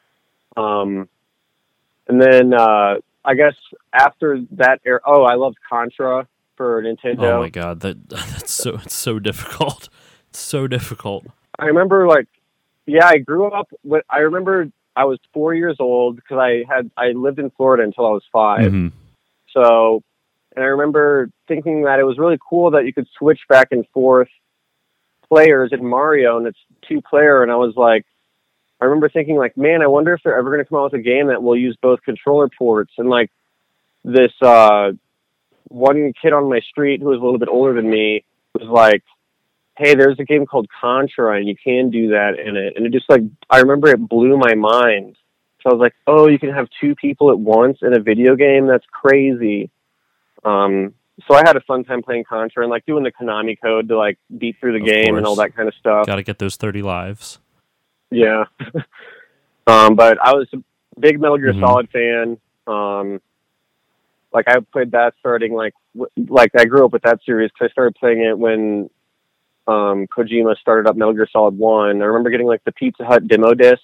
And then I guess after that era, I loved Contra for Nintendo. Oh my God, it's so difficult. It's so difficult. I remember I grew up I remember I was 4 years old because I lived in Florida until I was 5. So, and I remember thinking that it was really cool that you could switch back and forth players in Mario, and it's 2-player. And I was like, I remember thinking like, man, I wonder if they're ever going to come out with a game that will use both controller ports. And like this one kid on my street who was a little bit older than me was like, hey, there's a game called Contra and you can do that in it. And it just like, I remember it blew my mind. So I was like, oh, you can have 2 people at once in a video game? That's crazy. so I had a fun time playing Contra and like doing the Konami code to like beat through the game and all that kind of stuff. Got to get those 30 lives. Yeah. But I was a big Metal Gear Solid fan. Like I played that starting like I grew up with that series because I started playing it when Kojima started up Metal Gear Solid 1. I remember getting like the Pizza Hut demo disc.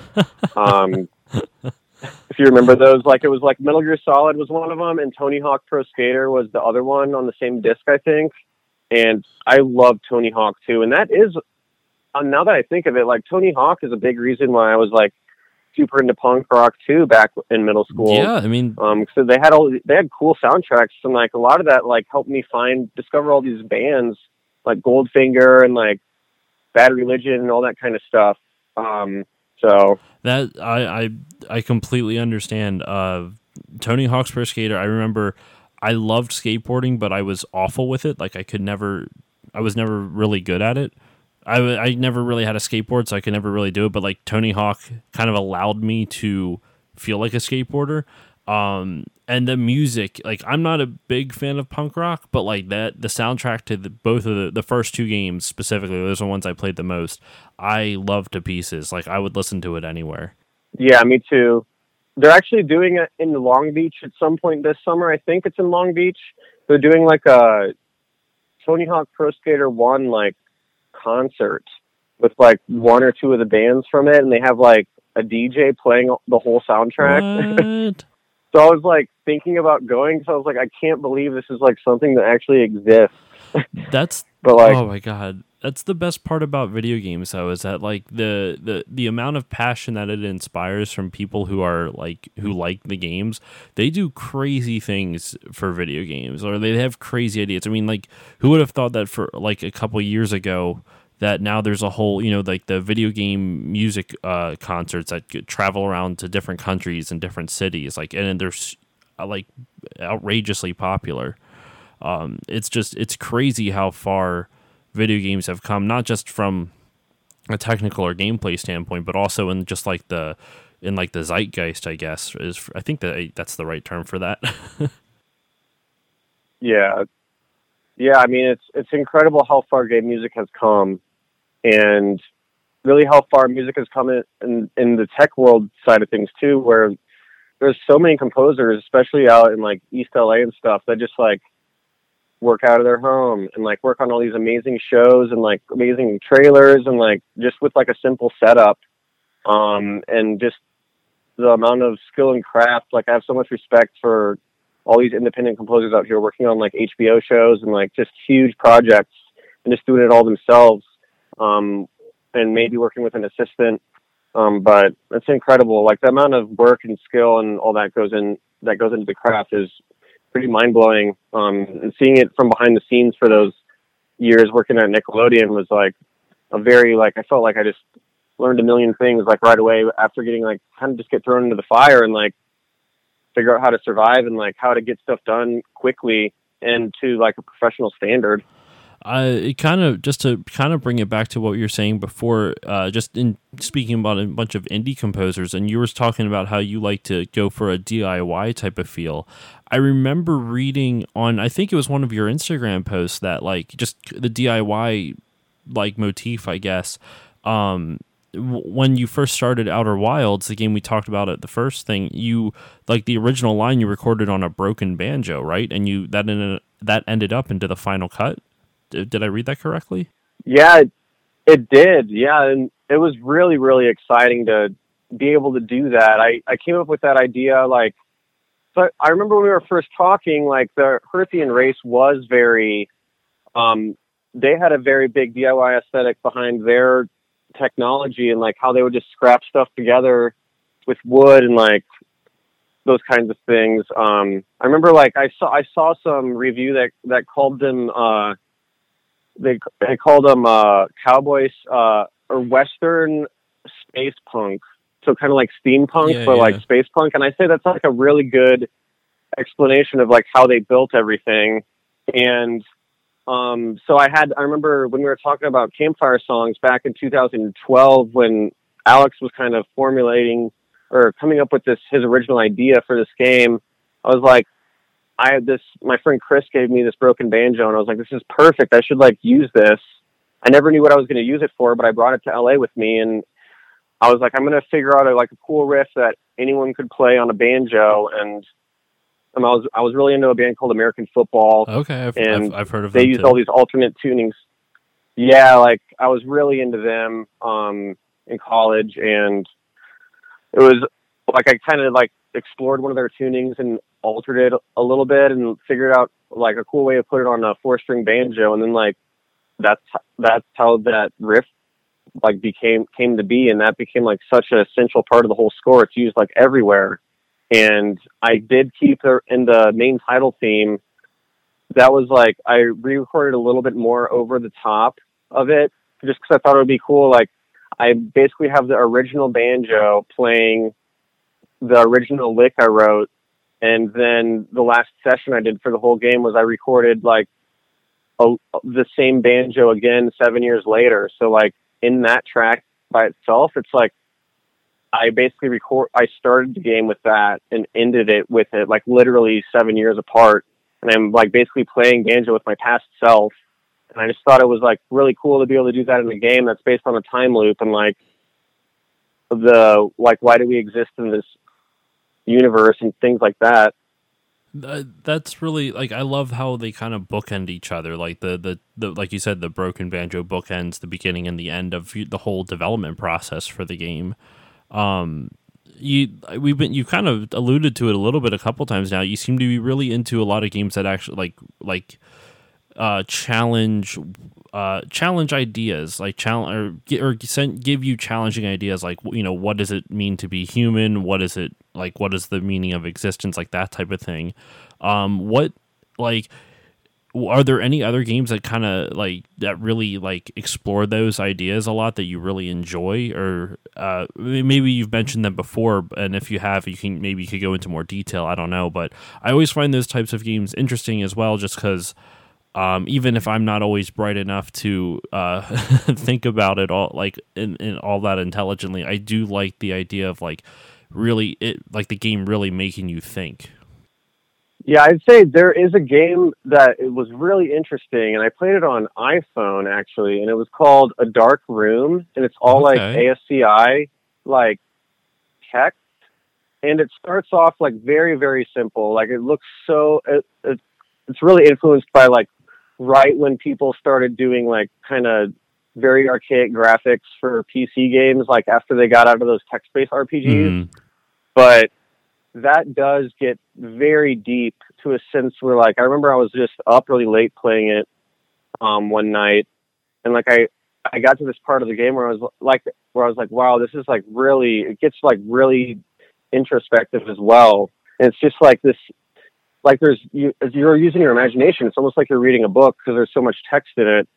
If you remember those, like it was like Metal Gear Solid was one of them, and Tony Hawk Pro Skater was the other one on the same disc, I think. And I love Tony Hawk too, and that is now that I think of it, like Tony Hawk is a big reason why I was like super into punk rock too back in middle school. Yeah, I mean, so they had cool soundtracks, and like a lot of that like helped me discover all these bands like Goldfinger and like Bad Religion and all that kind of stuff. So that I completely understand. Tony Hawk's Pro Skater, I remember I loved skateboarding, but I was awful with it. Like I was never really good at it. I never really had a skateboard, so I could never really do it. But like Tony Hawk kind of allowed me to feel like a skateboarder. And the music, like I'm not a big fan of punk rock, but like the soundtrack to both of the first two games specifically, those are the ones I played the most. I love to pieces. Like I would listen to it anywhere. Yeah, me too. They're actually doing it in Long Beach at some point this summer. I think it's in Long Beach. They're doing like a Tony Hawk Pro Skater 1 like concert with like one or two of the bands from it, and they have like a DJ playing the whole soundtrack. What? So I was like thinking about going, so I was like, I can't believe this is like something that actually exists. But like, oh my god, that's the best part about video games though, is that like the amount of passion that it inspires from people who like the games. They do crazy things for video games, or they have crazy ideas. I mean, like who would have thought that for like a couple years ago that now there's a whole, like the video game music concerts that travel around to different countries and different cities, like, and they're like outrageously popular. It's crazy how far video games have come, not just from a technical or gameplay standpoint, but also in just like the zeitgeist, I guess I think that's the right term for that. Yeah. I mean, it's incredible how far game music has come, and really how far music has come in the tech world side of things too, where there's so many composers, especially out in like East LA and stuff, that just like work out of their home and like work on all these amazing shows and like amazing trailers, and like just with like a simple setup, and just the amount of skill and craft. Like I have so much respect for all these independent composers out here working on like HBO shows and like just huge projects and just doing it all themselves, and maybe working with an assistant. But it's incredible. Like the amount of work and skill and all that goes into the craft is pretty mind blowing. And seeing it from behind the scenes for those years working at Nickelodeon was like I felt like I just learned a million things like right away after getting like kind of just get thrown into the fire and like figure out how to survive and like how to get stuff done quickly and to like a professional standard. It kind of, just to kind of bring it back to what you were saying before, just in speaking about a bunch of indie composers, and you were talking about how you like to go for a DIY type of feel. I remember reading on, I think it was one of your Instagram posts, that like just the DIY like motif, I guess. When you first started Outer Wilds, the game we talked about at the first thing, you like the original line you recorded on a broken banjo, right? And that ended up into the final cut. Did I read that correctly? Yeah, it did. Yeah, and it was really, really exciting to be able to do that. I came up with that idea, like, but I remember when we were first talking, like, the Hearthian race was very, they had a very big DIY aesthetic behind their technology and, like, how they would just scrap stuff together with wood and, like, those kinds of things. I remember, like, I saw some review that called them, they called them cowboys or Western space punk, so kind of like steampunk, like space punk. And I say that's like a really good explanation of like how they built everything. And so I remember when we were talking about Campfire Songs back in 2012, when Alex was kind of formulating or coming up with his original idea for this game, I was like, my friend Chris gave me this broken banjo, and I was like, this is perfect. I should like use this. I never knew what I was going to use it for, but I brought it to LA with me, and I was like, I'm going to figure out a cool riff that anyone could play on a banjo. And I was really into a band called American Football. Okay, I've heard of them. They used too. all these alternate tunings. Yeah, like I was really into them in college, and it was like I kind of like explored one of their tunings and altered it a little bit and figured out like a cool way to put it on a 4-string banjo, and then like that's how that riff like came to be, and that became like such an essential part of the whole score. It's used like everywhere. And I did keep in the main title theme. That was like I re-recorded a little bit more over the top of it just because I thought it would be cool. Like I basically have the original banjo playing the original lick I wrote, and then the last session I did for the whole game was I recorded like the same banjo again 7 years later. So like in that track by itself, it's like I basically I started the game with that and ended it with it, like literally 7 years apart. And I'm like basically playing banjo with my past self. And I just thought it was like really cool to be able to do that in a game that's based on a time loop and like why do we exist in this universe and things like that. That's really like I love how they kind of bookend each other. Like the like you said, the broken banjo bookends the beginning and the end of the whole development process for the game. You've kind of alluded to it a little bit a couple times now. You seem to be really into a lot of games that actually challenge ideas, like give you challenging ideas, like what does it mean to be human? What is the meaning of existence? Like that type of thing. Are there any other games that kind of like that really like explore those ideas a lot that you really enjoy, or maybe you've mentioned them before, and if you have, you could go into more detail. I don't know, but I always find those types of games interesting as well, just because even if I'm not always bright enough to think about it all like in all that intelligently, I do like the idea of like really the game really making you think. Yeah, I'd say there is a game that it was really interesting, and I played it on iPhone actually, and it was called A Dark Room, and it's all like ASCII like text, and it starts off like very, very simple. Like it looks it's really influenced by like right when people started doing like kind of very archaic graphics for PC games, like after they got out of those text-based RPGs. Mm-hmm. But that does get very deep to a sense where like I remember I was just up really late playing it one night, and like I got to this part of the game where I was like, wow, this is like really, it gets like really introspective as well. And it's just like this, like you're using your imagination. It's almost like you're reading a book because there's so much text in it.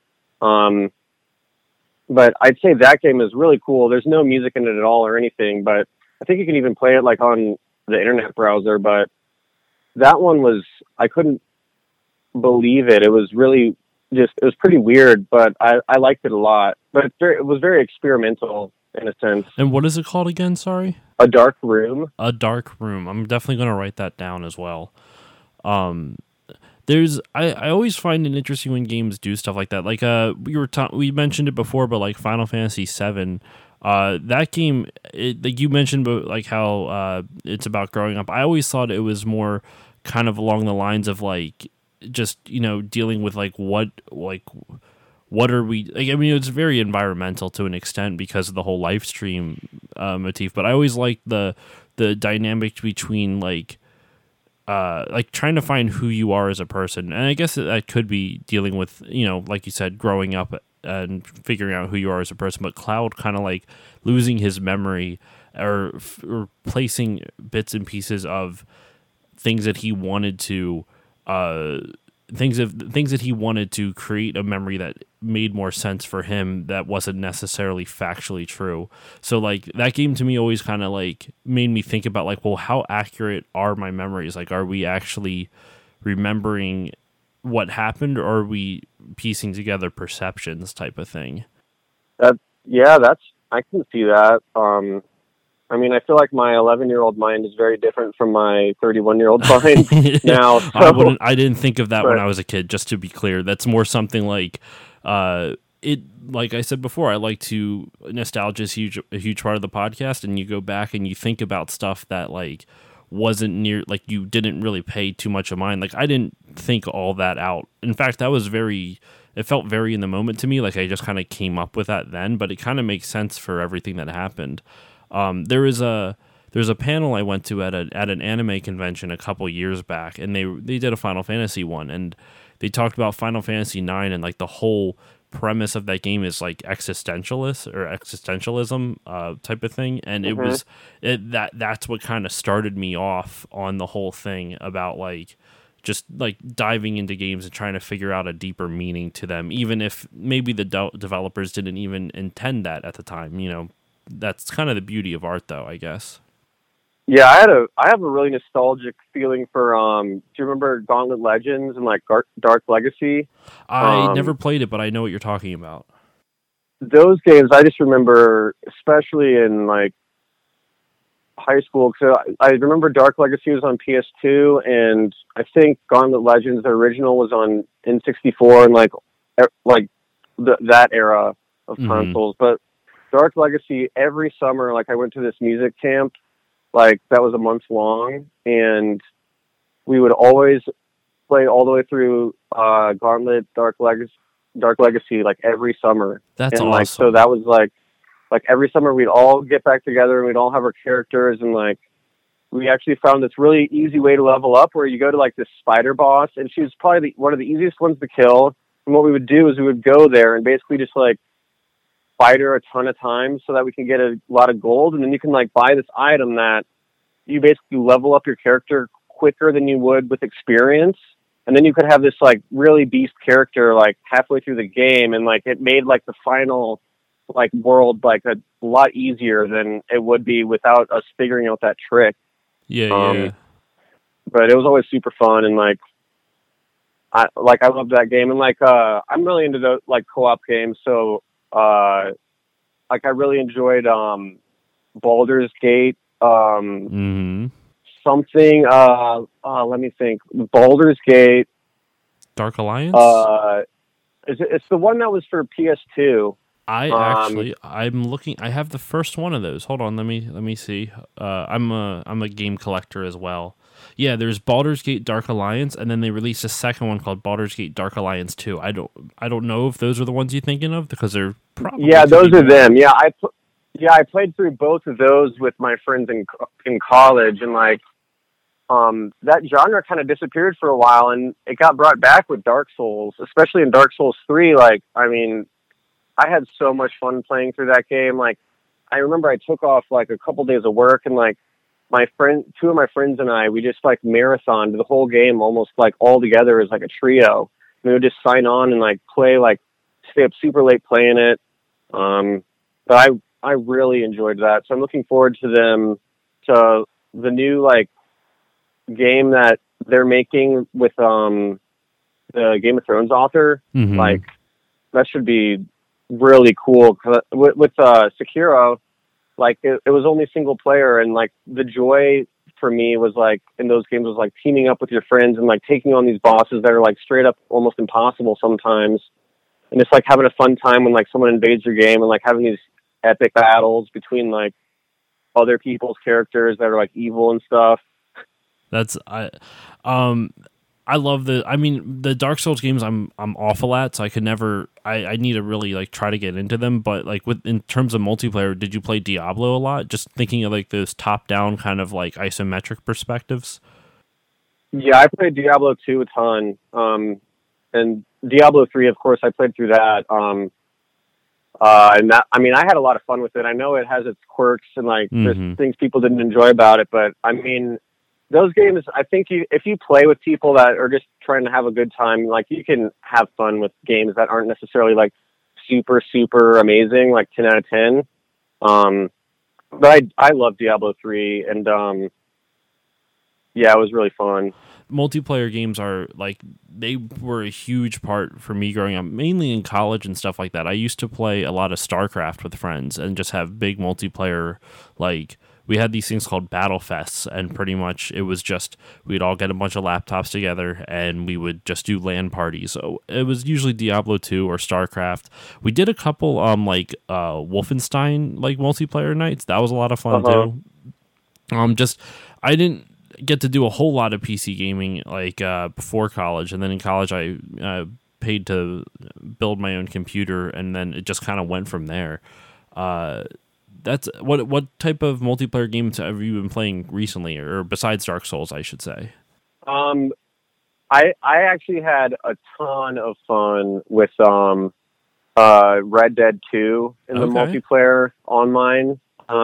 But I'd say that game is really cool. There's no music in it at all or anything, but I think you can even play it like on the internet browser. But that one was, I couldn't believe it. It was really it was pretty weird, but I liked it a lot. But it was very experimental in a sense. And what is it called again? Sorry? A Dark Room. A Dark Room. I'm definitely going to write that down as well. I always find it interesting when games do stuff like that. Like we mentioned it before, but like Final Fantasy VII, that game, like you mentioned, but like how it's about growing up. I always thought it was more kind of along the lines of like just dealing with like what are we like? I mean, it's very environmental to an extent because of the whole live stream motif. But I always liked the dynamic between like trying to find who you are as a person. And I guess that could be dealing with, like you said, growing up and figuring out who you are as a person. But Cloud kind of like losing his memory or placing bits and pieces of things that he wanted to, things that he wanted to create a memory that made more sense for him that wasn't necessarily factually true. So like that game to me always kind of like made me think about like, well, how accurate are my memories? Like, are we actually remembering what happened, or are we piecing together perceptions type of thing? I can see that. I mean, I feel like my 11-year-old mind is very different from my 31-year-old mind now. So, I didn't think of that but, when I was a kid, just to be clear. That's more something like, like I said before, I like to, nostalgia is a huge part of the podcast, and you go back and you think about stuff that like wasn't near, like you didn't really pay too much of mind. Like I didn't think all that out. In fact, it felt very in the moment to me. Like I just kind of came up with that then, but it kind of makes sense for everything that happened. There's a panel I went to at an anime convention a couple years back, and they did a Final Fantasy one, and they talked about Final Fantasy 9, and like the whole premise of that game is like existentialism type of thing, and that's what kind of started me off on the whole thing about like just like diving into games and trying to figure out a deeper meaning to them, even if maybe the developers didn't even intend that at the time. That's kind of the beauty of art, though, I guess. yeah, I have a really nostalgic feeling for. Do you remember Gauntlet Legends and like Dark Legacy? I never played it, but I know what you're talking about. Those games, I just remember, especially in like high school. So I remember Dark Legacy was on PS2, and I think Gauntlet Legends, the original, was on N64, and like that era of consoles. But Dark Legacy, every summer, like I went to this music camp, like that was a month long, and we would always play all the way through Gauntlet, Dark Legacy, like every summer. That's and awesome. Like, so that was like every summer we'd all get back together and we'd all have our characters, and like we actually found this really easy way to level up where you go to like this spider boss, and she was probably one of the easiest ones to kill. And what we would do is we would go there and basically just like fight her a ton of times so that we can get a lot of gold, and then you can like buy this item that you basically level up your character quicker than you would with experience. And then you could have this like really beast character like halfway through the game, and like it made like the final like world like a lot easier than it would be without us figuring out that trick. Yeah. But it was always super fun, and like I loved that game, and like I'm really into the like co-op games, so like I really enjoyed Baldur's Gate, something let me think. Baldur's Gate, Dark Alliance? It's the one that was for PS2. I'm looking. I have the first one of those. Hold on, let me see. I'm a game collector as well. Yeah, there's Baldur's Gate Dark Alliance, and then they released a second one called Baldur's Gate Dark Alliance 2. I don't know if those are the ones you're thinking of, because they're probably those are them. Yeah, I played through both of those with my friends in college, and like that genre kind of disappeared for a while, and it got brought back with Dark Souls, especially in Dark Souls 3. Like, I mean, I had so much fun playing through that game. Like, I remember I took off like a couple days of work, and like two of my friends and I, we just like marathoned the whole game almost like all together as like a trio. And we would just sign on and like play, like stay up super late playing it. But I really enjoyed that. So I'm looking forward to the new like game that they're making with the Game of Thrones author. Like that should be really cool. With Sekiro, like it was only single player, and like the joy for me was like in those games was like teaming up with your friends and like taking on these bosses that are like straight up almost impossible sometimes, and it's like having a fun time when like someone invades your game, and like having these epic battles between like other people's characters that are like evil and stuff. I love the Dark Souls games I'm awful at, so I could never, I need to really like try to get into them. But like in terms of multiplayer, did you play Diablo a lot? Just thinking of like those top down kind of like isometric perspectives. Yeah, I played Diablo 2 a ton. And Diablo 3, of course, I played through that. And that, I mean, I had a lot of fun with it. I know it has its quirks and like there's things people didn't enjoy about it, but I mean, those games, I think if you play with people that are just trying to have a good time, like you can have fun with games that aren't necessarily like super, super amazing, like 10 out of 10. But I love Diablo 3, and yeah, it was really fun. Multiplayer games are like, they were a huge part for me growing up, mainly in college and stuff like that. I used to play a lot of StarCraft with friends and just have big multiplayer like we had these things called battle fests, and pretty much it was just we'd all get a bunch of laptops together and we would just do LAN parties. So it was usually Diablo 2 or StarCraft. We did a couple Wolfenstein like multiplayer nights. That was a lot of fun too. Just I didn't get to do a whole lot of PC gaming like before college, and then in college I paid to build my own computer, and then it just kind of went from there. That's what type of multiplayer games have you been playing recently, or besides Dark Souls, I should say? I actually had a ton of fun with Red Dead 2 in the multiplayer online.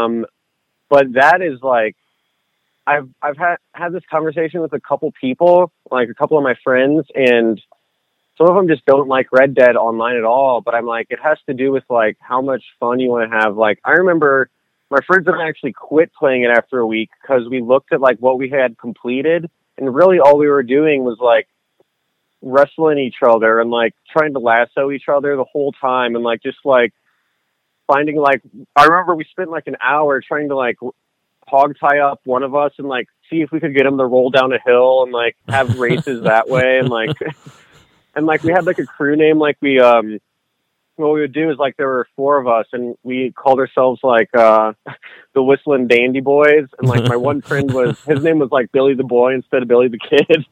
But that is like I've had this conversation with a couple people, like a couple of my friends, and some of them just don't like Red Dead online at all. But I'm like, it has to do with like how much fun you want to have. Like, I remember my friends and I actually quit playing it after a week because we looked at like what we had completed, and really all we were doing was like wrestling each other and like trying to lasso each other the whole time, and like just like finding like I remember we spent like an hour trying to like hog tie up one of us and like see if we could get him to roll down a hill and like have races that way, and like and like we had like a crew name, like we what we would do is like there were 4 of us and we called ourselves like the Whistling Dandy Boys, and like my one friend was his name was like Billy the Boy instead of Billy the Kid.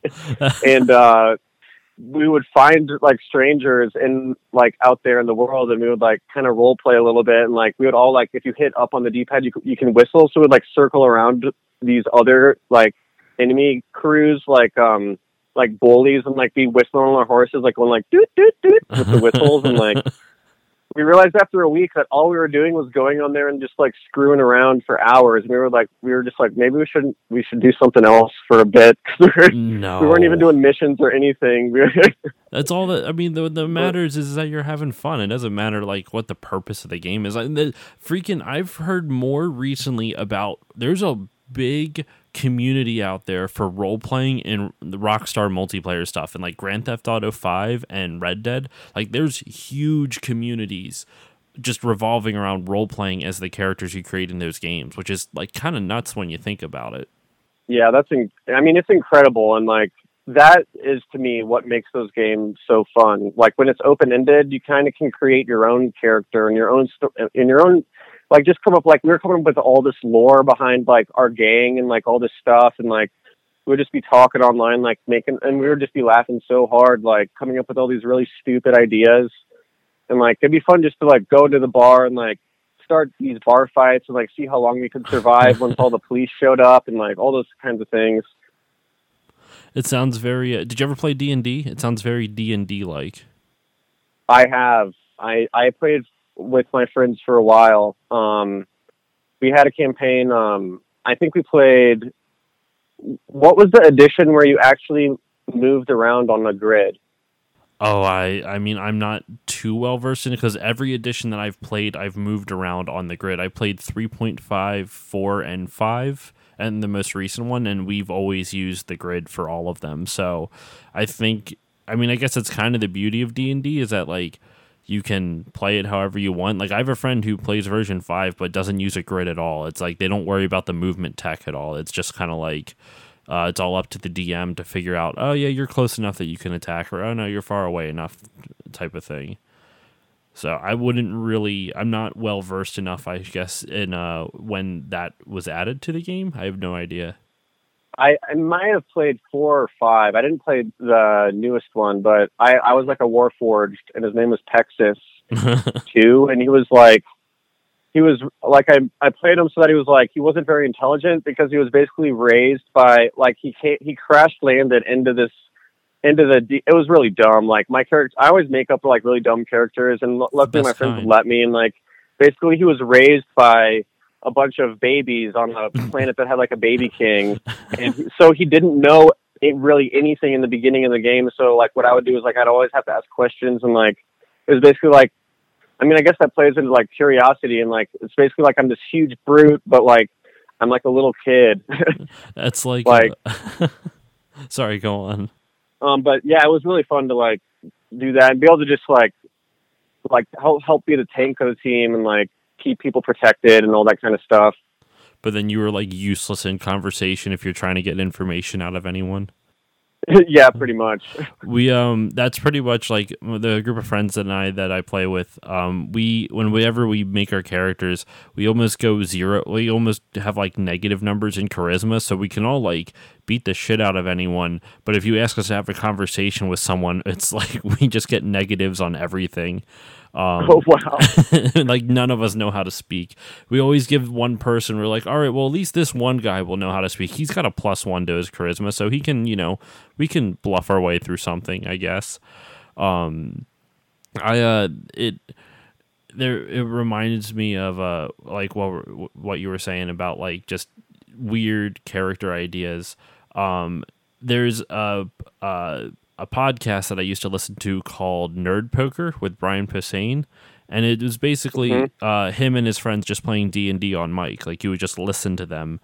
And we would find like strangers in like out there in the world, and we would like kind of role play a little bit, and like we would all like if you hit up on the D-pad you can whistle, so we'd like circle around these other like enemy crews like bullies, and like be whistling on our horses like going like doot doot doot with the whistles. And like we realized after a week that all we were doing was going on there and just like screwing around for hours. And we were just like, maybe we should do something else for a bit. We weren't even doing missions or anything. That's all that, I mean, the matters is that you're having fun. It doesn't matter like what the purpose of the game is. I've heard more recently about, there's a big community out there for role-playing in the Rockstar multiplayer stuff, and like Grand Theft Auto 5 and Red Dead. Like there's huge communities just revolving around role-playing as the characters you create in those games, which is like kind of nuts when you think about it. Yeah, it's incredible, and like that is to me what makes those games so fun. Like when it's open-ended, you kind of can create your own character and your own like just come up, like we were coming up with all this lore behind like our gang and like all this stuff, and like we would just be talking online, like and we would just be laughing so hard, like coming up with all these really stupid ideas. And like it'd be fun just to like go to the bar and like start these bar fights and like see how long we could survive once all the police showed up, and like all those kinds of things. It sounds very did you ever play D&D? It sounds very D&D like. I have. I played with my friends for a while. We had a campaign. I think we played. What was the edition where you actually moved around on the grid? Oh, I mean, I'm not too well versed in it because every edition that I've played, I've moved around on the grid. I played 3.5, 4, and 5, and the most recent one, and we've always used the grid for all of them. So I guess that's kind of the beauty of D&D is that like you can play it however you want. Like I have a friend who plays version 5 but doesn't use a grid at all. It's like they don't worry about the movement tech at all. It's just kind of like it's all up to the DM to figure out, oh yeah, you're close enough that you can attack, or oh no, you're far away enough type of thing. So I'm not well versed enough, I guess, in when that was added to the game. I have no idea. I might have played 4 or 5. I didn't play the newest one, but I was like a Warforged, and his name was Pexis too. And he was like I played him so that he wasn't very intelligent, because he was basically raised by like he crash landed it was really dumb. Like my character, I always make up like really dumb characters, and luckily my friends would let me. And like basically he was raised by a bunch of babies on a planet that had like a baby king, and so he didn't know really anything in the beginning of the game. So like what I would do is like I'd always have to ask questions, and like it was basically like, I mean, I guess that plays into like curiosity, and like it's basically like I'm this huge brute, but like I'm like a little kid. That's like sorry, go on. But yeah, it was really fun to like do that and be able to just like help be the tank of the team and like keep people protected and all that kind of stuff. but then you were like useless in conversation if you're trying to get information out of anyone. Yeah, pretty much. We that's pretty much like the group of friends that I play with. Whenever we make our characters, we almost go zero. We almost have like negative numbers in charisma, so we can all like beat the shit out of anyone. But if you ask us to have a conversation with someone, it's like we just get negatives on everything. Oh, wow. Like none of us know how to speak. We always give one person, we're like, all right, well, at least this one guy will know how to speak. He's got a +1 to his charisma, so he can, we can bluff our way through something, I guess. It reminds me of like what you were saying about like just weird character ideas. There's a podcast that I used to listen to called Nerd Poker with Brian Posehn, and it was basically him and his friends just playing D&D on mic. Like you would just listen to them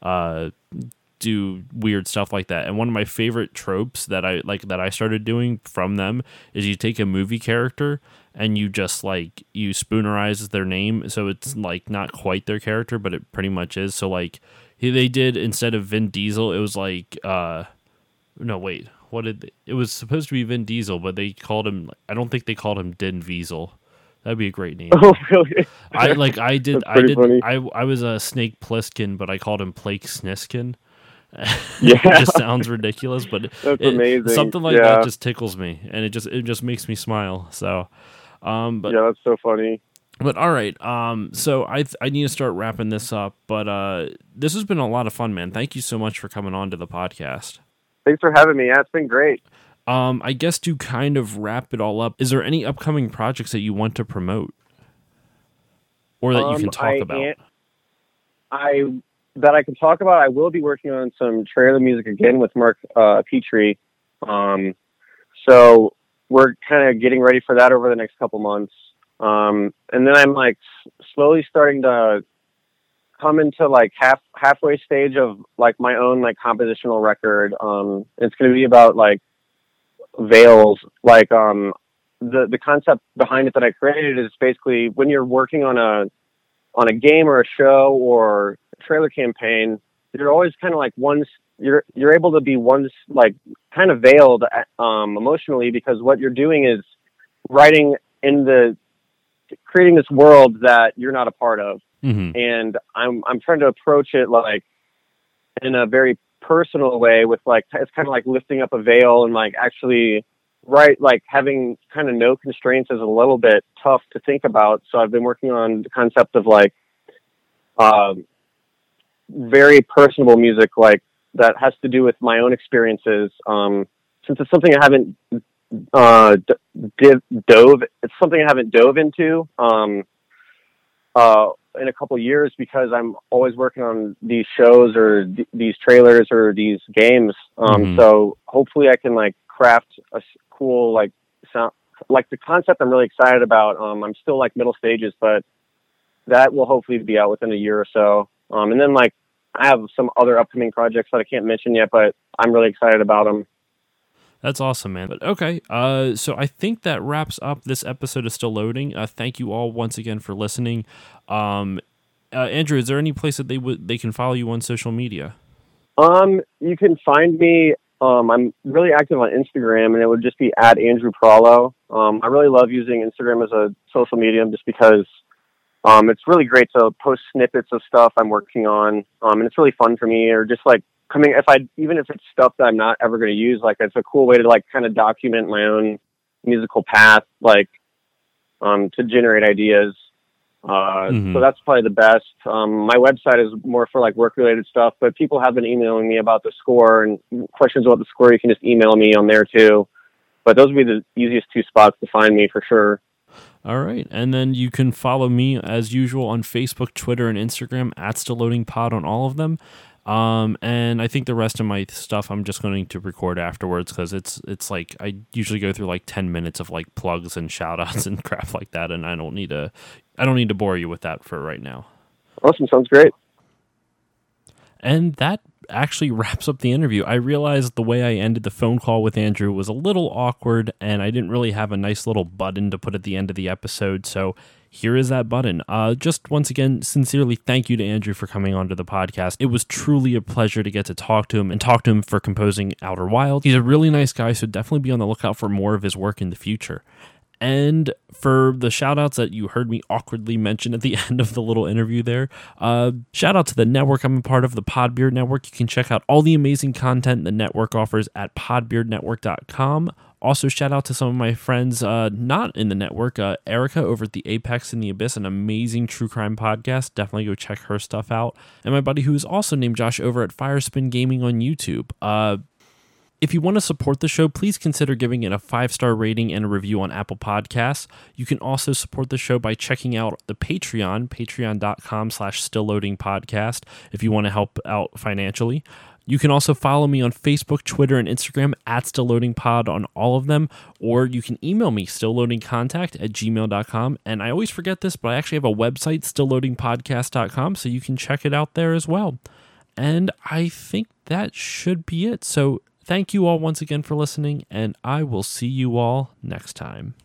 do weird stuff like that. And one of my favorite tropes that I started doing from them is you take a movie character and you just like you spoonerize their name, so it's like not quite their character, but it pretty much is. So like they did, instead of Vin Diesel, it was like no wait. It was supposed to be Vin Diesel, but they called him. I don't think they called him Din Diesel. That'd be a great name. Oh, really? I was a Snake Plissken, but I called him Plake Sniskin. Yeah, it just sounds ridiculous, but that's amazing. Something like that just tickles me, and it just makes me smile. So, but yeah, that's so funny. But all right, so I need to start wrapping this up. But this has been a lot of fun, man. Thank you so much for coming on to the podcast. Thanks for having me. Yeah, it's been great. I guess to kind of wrap it all up, is there any upcoming projects that you want to promote or that you can talk about? That I can talk about. I will be working on some trailer music again with Mark Petrie. So we're kind of getting ready for that over the next couple months. And then I'm like slowly starting to come into like halfway stage of like my own like compositional record. It's going to be about like veils. Like the concept behind it that I created is basically when you're working on a game or a show or a trailer campaign, you're always kind of like you're able to be like kind of veiled emotionally, because what you're doing is creating this world that you're not a part of. Mm-hmm. And I'm trying to approach it like in a very personal way with like, it's kind of like lifting up a veil and like actually like having kind of no constraints is a little bit tough to think about. So I've been working on the concept of like very personable music, like that has to do with my own experiences. Since it's something I haven't dove into in a couple years, because I'm always working on these shows or these trailers or these games. So hopefully I can like craft a cool like sound, like the concept I'm really excited about. I'm still like middle stages, but that will hopefully be out within a year or so. And then like I have some other upcoming projects that I can't mention yet, but I'm really excited about them. That's awesome, man. But okay, so I think that wraps up this episode of Still Loading. Thank you all once again for listening. Andrew, is there any place that they can follow you on social media? You can find me. I'm really active on Instagram, and it would just be @AndrewPrallo. I really love using Instagram as a social medium just because it's really great to post snippets of stuff I'm working on, and it's really fun for me. Or just like even if it's stuff that I'm not ever going to use, like it's a cool way to like kind of document my own musical path, like to generate ideas. So that's probably the best. My website is more for like work related stuff, but people have been emailing me about the score and questions about the score. You can just email me on there too. But those would be the easiest two spots to find me for sure. All right. And then you can follow me as usual on Facebook, Twitter, and Instagram @StillLoadingPod on all of them. And I think the rest of my stuff I'm just going to record afterwards, because it's like I usually go through like 10 minutes of like plugs and shout outs and crap like that, and I don't need to bore you with that for right now. Awesome. Sounds great. And that actually wraps up the interview. I realized the way I ended the phone call with Andrew was a little awkward, and I didn't really have a nice little button to put at the end of the episode, so here is that button. Just once again, sincerely thank you to Andrew for coming onto the podcast. It was truly a pleasure to get to talk to him and talk to him for composing Outer Wilds. He's a really nice guy, so definitely be on the lookout for more of his work in the future. And for the shout outs that you heard me awkwardly mention at the end of the little interview there, shout out to the network I'm a part of, the Podbeard Network. You can check out all the amazing content the network offers at podbeardnetwork.com. Also, shout out to some of my friends not in the network. Erica over at the Apex in the Abyss, an amazing true crime podcast. Definitely go check her stuff out. And my buddy who is also named Josh over at Firespin Gaming on YouTube. If you want to support the show, please consider giving it a 5-star rating and a review on Apple Podcasts. You can also support the show by checking out the Patreon, patreon.com/stillloadingpodcast, if you want to help out financially. You can also follow me on Facebook, Twitter, and Instagram at StillLoadingPod on all of them, or you can email me, stillloadingcontact@gmail.com. And I always forget this, but I actually have a website, stillloadingpodcast.com, so you can check it out there as well. And I think that should be it. So thank you all once again for listening, and I will see you all next time.